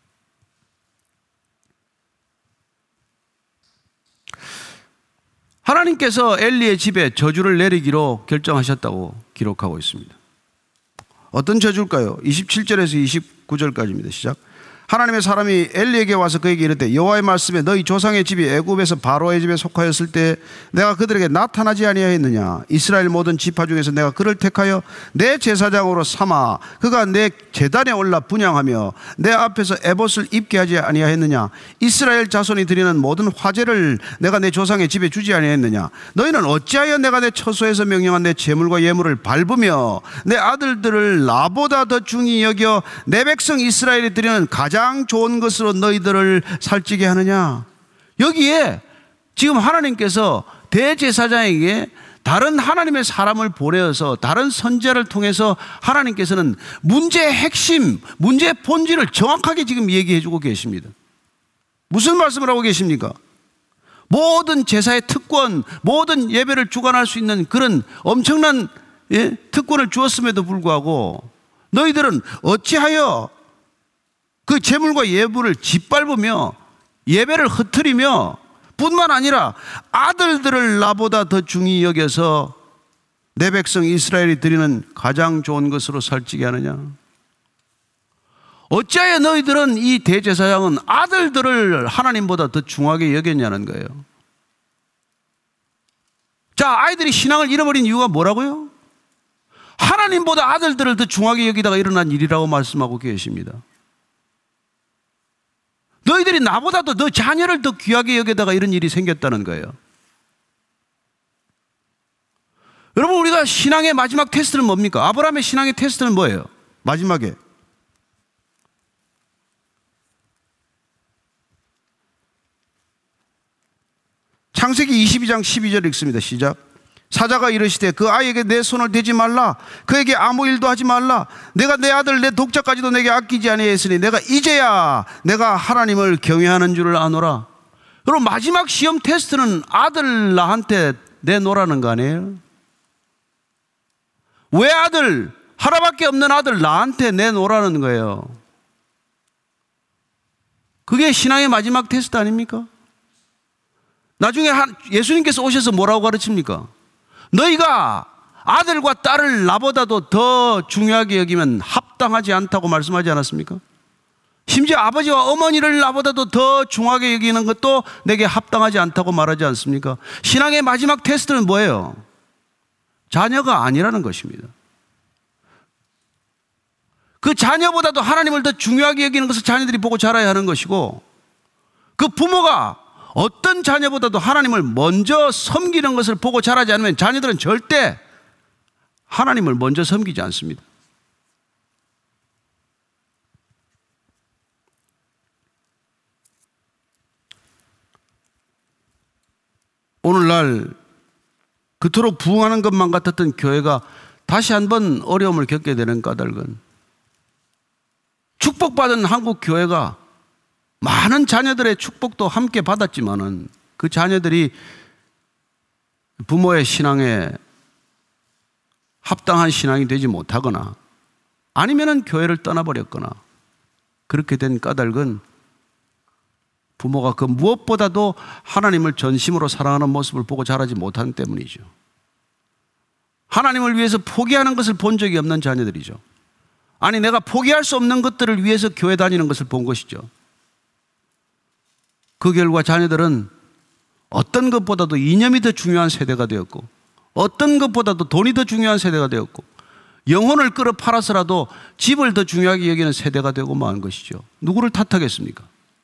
하나님께서 엘리의 집에 저주를 내리기로 결정하셨다고 기록하고 있습니다. 어떤 저주일까요? 27절에서 29절까지입니다. 시작. 하나님의 사람이 엘리에게 와서 그에게 이르되 여호와의 말씀에 너희 조상의 집이 애굽에서 바로의 집에 속하였을 때 내가 그들에게 나타나지 아니하였느냐. 이스라엘 모든 지파 중에서 내가 그를 택하여 내 제사장으로 삼아 그가 내 제단에 올라 분향하며 내 앞에서 에봇을 입게 하지 아니하였느냐. 이스라엘 자손이 드리는 모든 화제를 내가 내 조상의 집에 주지 아니하였느냐. 너희는 어찌하여 내가 내 처소에서 명령한 내 제물과 예물을 밟으며 내 아들들을 나보다 더 중히 여겨 내 백성 이스라엘이 드리는 가장 좋은 것으로 너희들을 살찌게 하느냐. 여기에 지금 하나님께서 대제사장에게 다른 하나님의 사람을 보내어서 다른 선지자를 통해서 하나님께서는 문제의 핵심, 문제의 본질을 정확하게 지금 얘기해 주고 계십니다. 무슨 말씀을 하고 계십니까? 모든 제사의 특권, 모든 예배를 주관할 수 있는 그런 엄청난 특권을 주었음에도 불구하고 너희들은 어찌하여 그 제물과 예물을 짓밟으며 예배를 흩트리며 뿐만 아니라 아들들을 나보다 더 중히 여겨서 내 백성 이스라엘이 드리는 가장 좋은 것으로 살찌게 하느냐. 어찌하여 너희들은 이 대제사장은 아들들을 하나님보다 더 중하게 여겼냐는 거예요. 자, 아이들이 신앙을 잃어버린 이유가 뭐라고요? 하나님보다 아들들을 더 중하게 여기다가 일어난 일이라고 말씀하고 계십니다. 너희들이 나보다도 너 자녀를 더 귀하게 여기다가 이런 일이 생겼다는 거예요. 여러분, 우리가 신앙의 마지막 테스트는 뭡니까? 아브라함의 신앙의 테스트는 뭐예요? 마지막에 창세기 22장 12절 읽습니다. 시작. 사자가 이르시되 그 아이에게 내 손을 대지 말라. 그에게 아무 일도 하지 말라. 내가 내 아들 내 독자까지도 내게 아끼지 아니하였으니 내가 이제야 내가 하나님을 경외하는 줄을 아노라. 그럼 마지막 시험 테스트는 아들 나한테 내놓으라는 거 아니에요? 왜 아들, 하나밖에 없는 아들 나한테 내놓으라는 거예요? 그게 신앙의 마지막 테스트 아닙니까? 나중에 예수님께서 오셔서 뭐라고 가르칩니까? 너희가 아들과 딸을 나보다도 더 중요하게 여기면 합당하지 않다고 말씀하지 않았습니까? 심지어 아버지와 어머니를 나보다도 더 중하게 여기는 것도 내게 합당하지 않다고 말하지 않습니까? 신앙의 마지막 테스트는 뭐예요? 자녀가 아니라는 것입니다. 그 자녀보다도 하나님을 더 중요하게 여기는 것을 자녀들이 보고 자라야 하는 것이고, 그 부모가 어떤 자녀보다도 하나님을 먼저 섬기는 것을 보고 자라지 않으면 자녀들은 절대 하나님을 먼저 섬기지 않습니다. 오늘날 그토록 부흥하는 것만 같았던 교회가 다시 한번 어려움을 겪게 되는 까닭은 축복받은 한국 교회가 많은 자녀들의 축복도 함께 받았지만은 그 자녀들이 부모의 신앙에 합당한 신앙이 되지 못하거나 아니면은 교회를 떠나버렸거나 그렇게 된 까닭은 부모가 그 무엇보다도 하나님을 전심으로 사랑하는 모습을 보고 자라지 못하는 때문이죠. 하나님을 위해서 포기하는 것을 본 적이 없는 자녀들이죠. 아니, 내가 포기할 수 없는 것들을 위해서 교회 다니는 것을 본 것이죠. 그 결과 자녀들은 어떤 것보다도 이념이 더 중요한 세대가 되었고, 어떤 것보다도 돈이 더 중요한 세대가 되었고, 영혼을 끌어 팔아서라도 집을 더 중요하게 여기는 세대가 되고 마는 것이죠. 누구를 탓하겠습니까?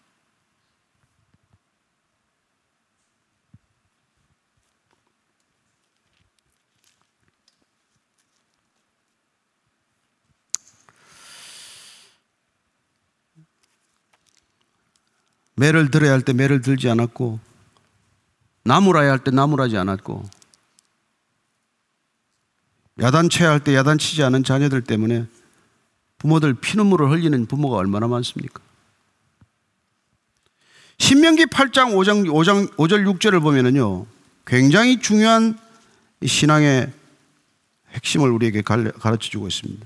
매를 들어야 할 때 매를 들지 않았고, 나무라야 할 때 나무라지 않았고, 야단쳐야 할 때 야단치지 않은 자녀들 때문에 부모들 피눈물을 흘리는 부모가 얼마나 많습니까? 신명기 8장 5절 6절을 보면은요, 굉장히 중요한 신앙의 핵심을 우리에게 가르쳐 주고 있습니다.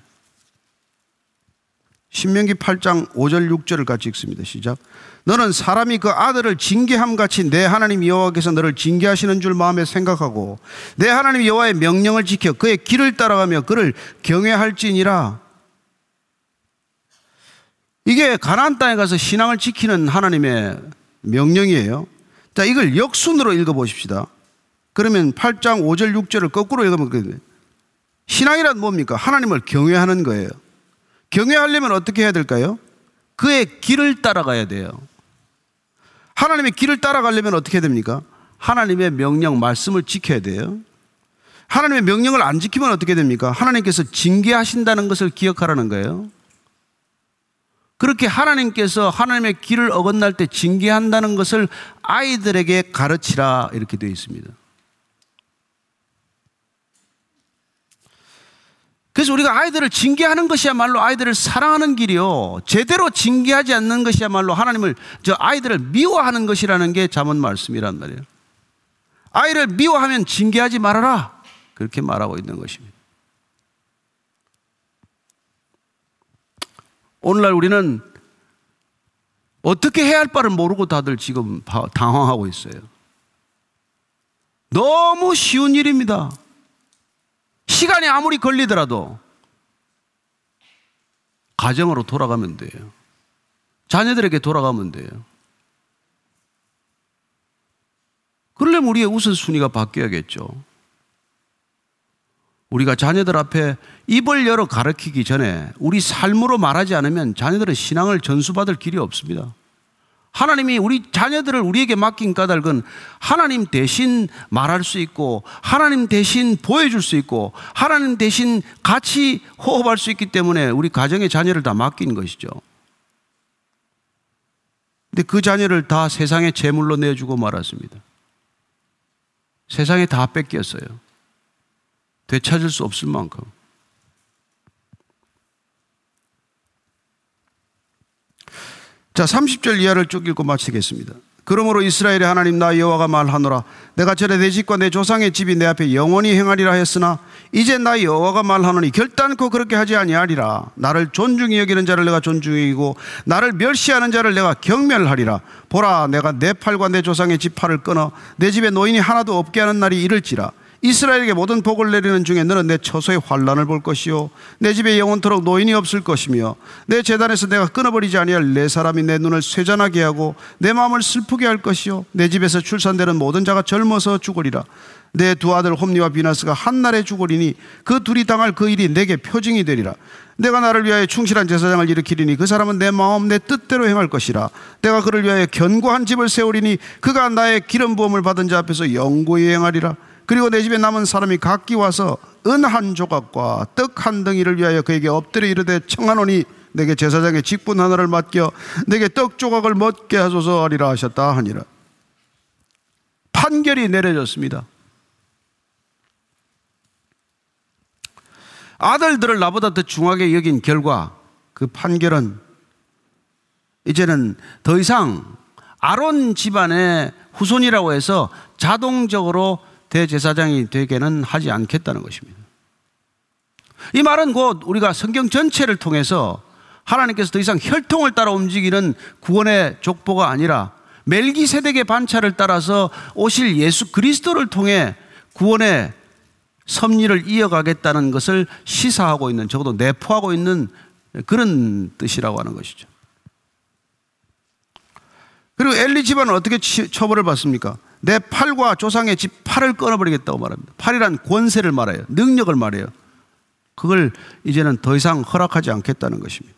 신명기 8장 5절 6절을 같이 읽습니다. 시작. 너는 사람이 그 아들을 징계함 같이 내 하나님 여호와께서 너를 징계하시는 줄 마음에 생각하고 내 하나님 여호와의 명령을 지켜 그의 길을 따라가며 그를 경외할지니라. 이게 가나안 땅에 가서 신앙을 지키는 하나님의 명령이에요. 자, 이걸 역순으로 읽어보십시다. 그러면 8장 5절 6절을 거꾸로 읽으면 신앙이란 뭡니까? 하나님을 경외하는 거예요. 경외하려면 어떻게 해야 될까요? 그의 길을 따라가야 돼요. 하나님의 길을 따라가려면 어떻게 됩니까? 하나님의 명령, 말씀을 지켜야 돼요. 하나님의 명령을 안 지키면 어떻게 됩니까? 하나님께서 징계하신다는 것을 기억하라는 거예요. 그렇게 하나님께서 하나님의 길을 어긋날 때 징계한다는 것을 아이들에게 가르치라 이렇게 되어 있습니다. 그래서 우리가 아이들을 징계하는 것이야말로 아이들을 사랑하는 길이요, 제대로 징계하지 않는 것이야말로 아이들을 미워하는 것이라는 게 잠언 말씀이란 말이에요. 아이를 미워하면 징계하지 말아라, 그렇게 말하고 있는 것입니다. 오늘날 우리는 어떻게 해야 할 바를 모르고 다들 지금 당황하고 있어요. 너무 쉬운 일입니다. 시간이 아무리 걸리더라도 가정으로 돌아가면 돼요. 자녀들에게 돌아가면 돼요. 그러려면 우리의 우선순위가 바뀌어야겠죠. 우리가 자녀들 앞에 입을 열어 가르치기 전에 우리 삶으로 말하지 않으면 자녀들은 신앙을 전수받을 길이 없습니다. 하나님이 우리 자녀들을 우리에게 맡긴 까닭은 하나님 대신 말할 수 있고, 하나님 대신 보여줄 수 있고, 하나님 대신 같이 호흡할 수 있기 때문에 우리 가정의 자녀를 다 맡긴 것이죠. 근데 그 자녀를 다 세상의 제물로 내주고 말았습니다. 세상에 다 뺏겼어요. 되찾을 수 없을 만큼. 자, 30절 이하를 쭉 읽고 마치겠습니다. 그러므로 이스라엘의 하나님 나 여호와가 말하노라. 내가 전에 내 집과 내 조상의 집이 내 앞에 영원히 행하리라 했으나 이제 나 여호와가 말하노니 결단코 그렇게 하지 아니하리라. 나를 존중히 여기는 자를 내가 존중히 여기고 나를 멸시하는 자를 내가 경멸하리라. 보라, 내가 내 팔과 내 조상의 집 팔을 끊어 내 집에 노인이 하나도 없게 하는 날이 이를지라. 이스라엘에게 모든 복을 내리는 중에 너는 내 처소의 환난을 볼 것이요 내 집에 영원토록 노인이 없을 것이며 내 제단에서 내가 끊어버리지 아니할 내 사람이 내 눈을 쇠잔하게 하고 내 마음을 슬프게 할 것이요 내 집에서 출산되는 모든 자가 젊어서 죽으리라. 내 두 아들 홈니와 비나스가 한날에 죽으리니 그 둘이 당할 그 일이 내게 표징이 되리라. 내가 나를 위하여 충실한 제사장을 일으키리니 그 사람은 내 마음 내 뜻대로 행할 것이라. 내가 그를 위하여 견고한 집을 세우리니 그가 나의 기름 부음을 받은 자 앞에서 영구히 행하리라. 그리고 내 집에 남은 사람이 각기 와서 은 한 조각과 떡 한 덩이를 위하여 그에게 엎드려 이르되 청하노니 내게 제사장의 직분 하나를 맡겨 내게 떡 조각을 먹게 하소서 하리라 하셨다 하니라. 판결이 내려졌습니다. 아들들을 나보다 더 중하게 여긴 결과, 그 판결은 이제는 더 이상 아론 집안의 후손이라고 해서 자동적으로 대제사장이 되게는 하지 않겠다는 것입니다. 이 말은 곧 우리가 성경 전체를 통해서 하나님께서 더 이상 혈통을 따라 움직이는 구원의 족보가 아니라 멜기세덱의 반차를 따라서 오실 예수 그리스도를 통해 구원의 섭리를 이어가겠다는 것을 시사하고 있는, 적어도 내포하고 있는 그런 뜻이라고 하는 것이죠. 그리고 엘리 집안은 어떻게 처벌을 받습니까? 내 팔과 조상의 집 팔을 끊어버리겠다고 말합니다. 팔이란 권세를 말해요. 능력을 말해요. 그걸 이제는 더 이상 허락하지 않겠다는 것입니다.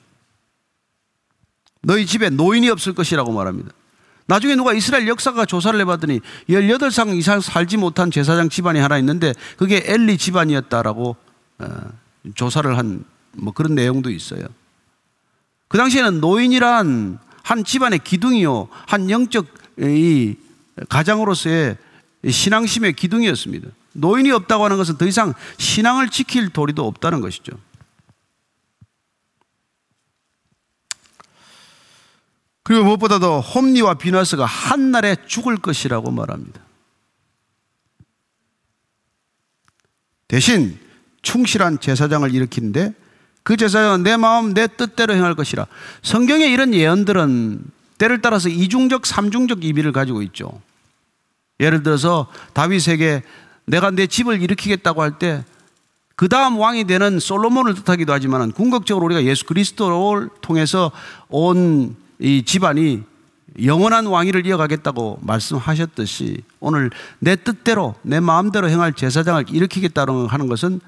너희 집에 노인이 없을 것이라고 말합니다. 나중에 누가 이스라엘 역사가 조사를 해봤더니 18상 이상 살지 못한 제사장 집안이 하나 있는데 그게 엘리 집안이었다라고 조사를 한 뭐 그런 내용도 있어요. 그 당시에는 노인이란 한 집안의 기둥이요, 한 영적 이 가장으로서의 신앙심의 기둥이었습니다. 노인이 없다고 하는 것은 더 이상 신앙을 지킬 도리도 없다는 것이죠. 그리고 무엇보다도 홈니와 비나스가 한날에 죽을 것이라고 말합니다. 대신 충실한 제사장을 일으키는데 그 제사장은 내 마음 내 뜻대로 행할 것이라. 성경의 이런 예언들은 때를 따라서 이중적 삼중적 의미를 가지고 있죠. 예를 들어서 다윗에게 내가 내 집을 일으키겠다고 할 때 그 다음 왕이 되는 솔로몬을 뜻하기도 하지만 궁극적으로 우리가 예수 그리스도를 통해서 온 이 집안이 영원한 왕위를 이어가겠다고 말씀하셨듯이 오늘 내 뜻대로 내 마음대로 행할 제사장을 일으키겠다는 하는 것은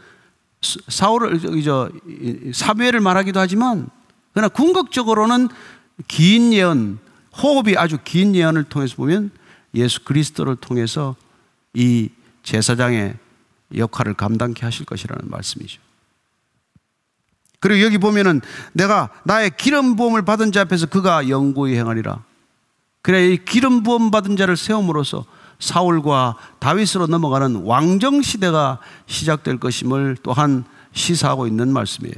사무엘을 말하기도 하지만 그러나 궁극적으로는 긴 예언, 호흡이 아주 긴 예언을 통해서 보면 예수 그리스도를 통해서 이 제사장의 역할을 감당케 하실 것이라는 말씀이죠. 그리고 여기 보면은 내가 나의 기름 부음을 받은 자 앞에서 그가 영구히 행하리라. 그래, 이 기름 부음 받은 자를 세움으로써 사울과 다윗으로 넘어가는 왕정 시대가 시작될 것임을 또한 시사하고 있는 말씀이에요.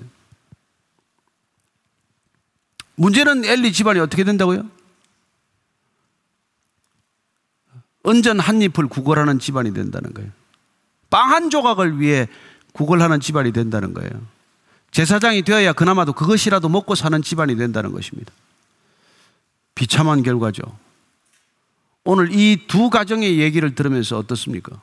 문제는 엘리 집안이 어떻게 된다고요? 은전 한 잎을 구걸하는 집안이 된다는 거예요. 빵 한 조각을 위해 구걸하는 집안이 된다는 거예요. 제사장이 되어야 그나마도 그것이라도 먹고 사는 집안이 된다는 것입니다. 비참한 결과죠. 오늘 이 두 가정의 얘기를 들으면서 어떻습니까?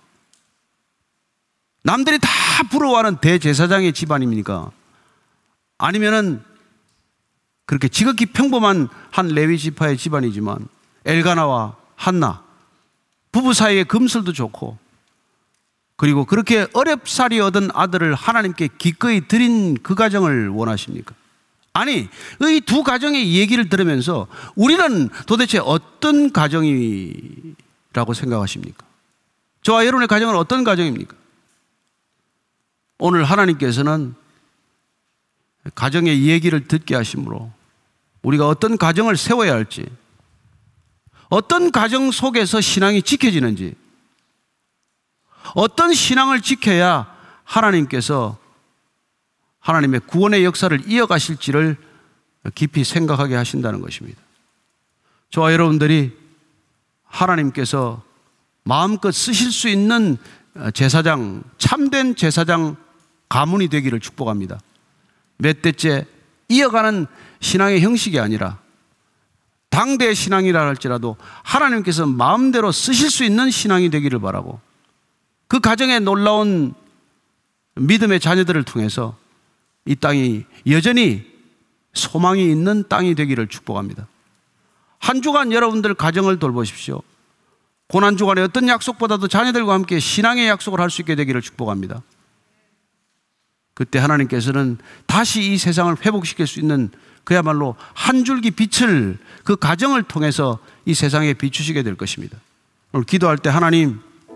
남들이 다 부러워하는 대제사장의 집안입니까? 아니면은 그렇게 지극히 평범한 한 레위 지파의 집안이지만 엘가나와 한나 부부 사이에 금슬도 좋고 그리고 그렇게 어렵사리 얻은 아들을 하나님께 기꺼이 드린 그 가정을 원하십니까? 아니, 이 두 가정의 얘기를 들으면서 우리는 도대체 어떤 가정이라고 생각하십니까? 저와 여러분의 가정은 어떤 가정입니까? 오늘 하나님께서는 가정의 얘기를 듣게 하심으로 우리가 어떤 가정을 세워야 할지, 어떤 가정 속에서 신앙이 지켜지는지, 어떤 신앙을 지켜야 하나님께서 하나님의 구원의 역사를 이어가실지를 깊이 생각하게 하신다는 것입니다. 저와 여러분들이 하나님께서 마음껏 쓰실 수 있는 제사장, 참된 제사장 가문이 되기를 축복합니다. 몇 대째 이어가는 신앙의 형식이 아니라 당대의 신앙이라 할지라도 하나님께서 마음대로 쓰실 수 있는 신앙이 되기를 바라고 그 가정의 놀라운 믿음의 자녀들을 통해서 이 땅이 여전히 소망이 있는 땅이 되기를 축복합니다. 한 주간 여러분들 가정을 돌보십시오. 고난주간에 어떤 약속보다도 자녀들과 함께 신앙의 약속을 할 수 있게 되기를 축복합니다. 그때 하나님께서는 다시 이 세상을 회복시킬 수 있는 그야말로 한 줄기 빛을 그 가정을 통해서 이 세상에 비추시게 될 것입니다. 오늘 기도할 때 하나님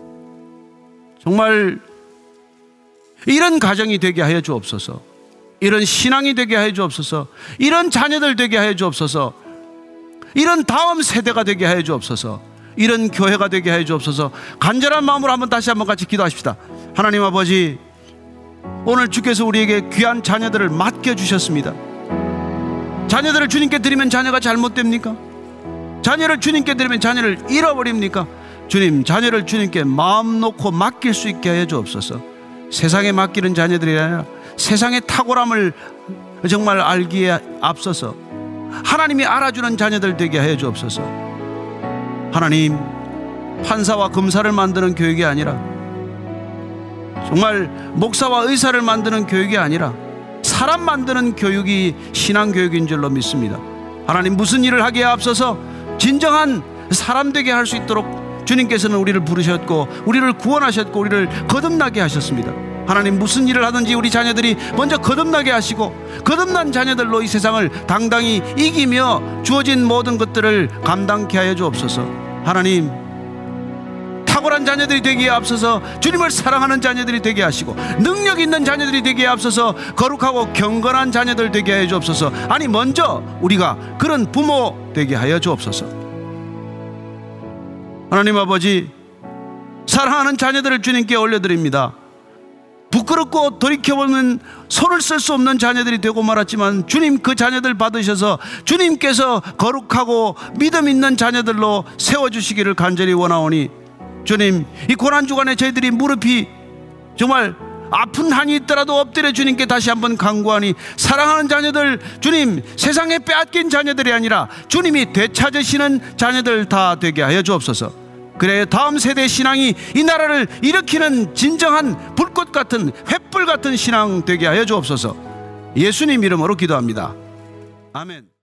정말 이런 가정이 되게 하여 주옵소서, 이런 신앙이 되게 하여 주옵소서, 이런 자녀들 되게 하여 주옵소서, 이런 다음 세대가 되게 하여 주옵소서, 이런 교회가 되게 하여 주옵소서. 간절한 마음으로 다시 한번 같이 기도하십시다. 하나님 아버지, 오늘 주께서 우리에게 귀한 자녀들을 맡겨주셨습니다. 자녀들을 주님께 드리면 자녀가 잘못됩니까? 자녀를 주님께 드리면 자녀를 잃어버립니까? 주님, 자녀를 주님께 마음 놓고 맡길 수 있게 하여 주옵소서. 세상에 맡기는 자녀들이 아니라 세상의 탁월함을 정말 알기에 앞서서 하나님이 알아주는 자녀들 되게 하여 주옵소서. 하나님, 판사와 검사를 만드는 교육이 아니라 정말 목사와 의사를 만드는 교육이 아니라 사람 만드는 교육이 신앙교육인 줄로 믿습니다. 하나님, 무슨 일을 하기에 앞서서 진정한 사람 되게 할 수 있도록 주님께서는 우리를 부르셨고 우리를 구원하셨고 우리를 거듭나게 하셨습니다. 하나님, 무슨 일을 하든지 우리 자녀들이 먼저 거듭나게 하시고 거듭난 자녀들로 이 세상을 당당히 이기며 주어진 모든 것들을 감당케 하여 주옵소서. 하나님, 탁월한 자녀들이 되기에 앞서서 주님을 사랑하는 자녀들이 되게 하시고 능력 있는 자녀들이 되기에 앞서서 거룩하고 경건한 자녀들 되게 하여 주옵소서. 아니, 먼저 우리가 그런 부모 되게 하여 주옵소서. 하나님 아버지, 사랑하는 자녀들을 주님께 올려드립니다. 부끄럽고 돌이켜보면 손을 쓸 수 없는 자녀들이 되고 말았지만 주님, 그 자녀들 받으셔서 주님께서 거룩하고 믿음 있는 자녀들로 세워주시기를 간절히 원하오니, 주님, 이 고난주간에 저희들이 무릎이 정말 아픈 한이 있더라도 엎드려 주님께 다시 한번 간구하니, 사랑하는 자녀들, 주님, 세상에 빼앗긴 자녀들이 아니라 주님이 되찾으시는 자녀들 다 되게 하여 주옵소서. 그래 다음 세대 신앙이 이 나라를 일으키는 진정한 불꽃 같은 횃불 같은 신앙 되게 하여 주옵소서. 예수님 이름으로 기도합니다. 아멘.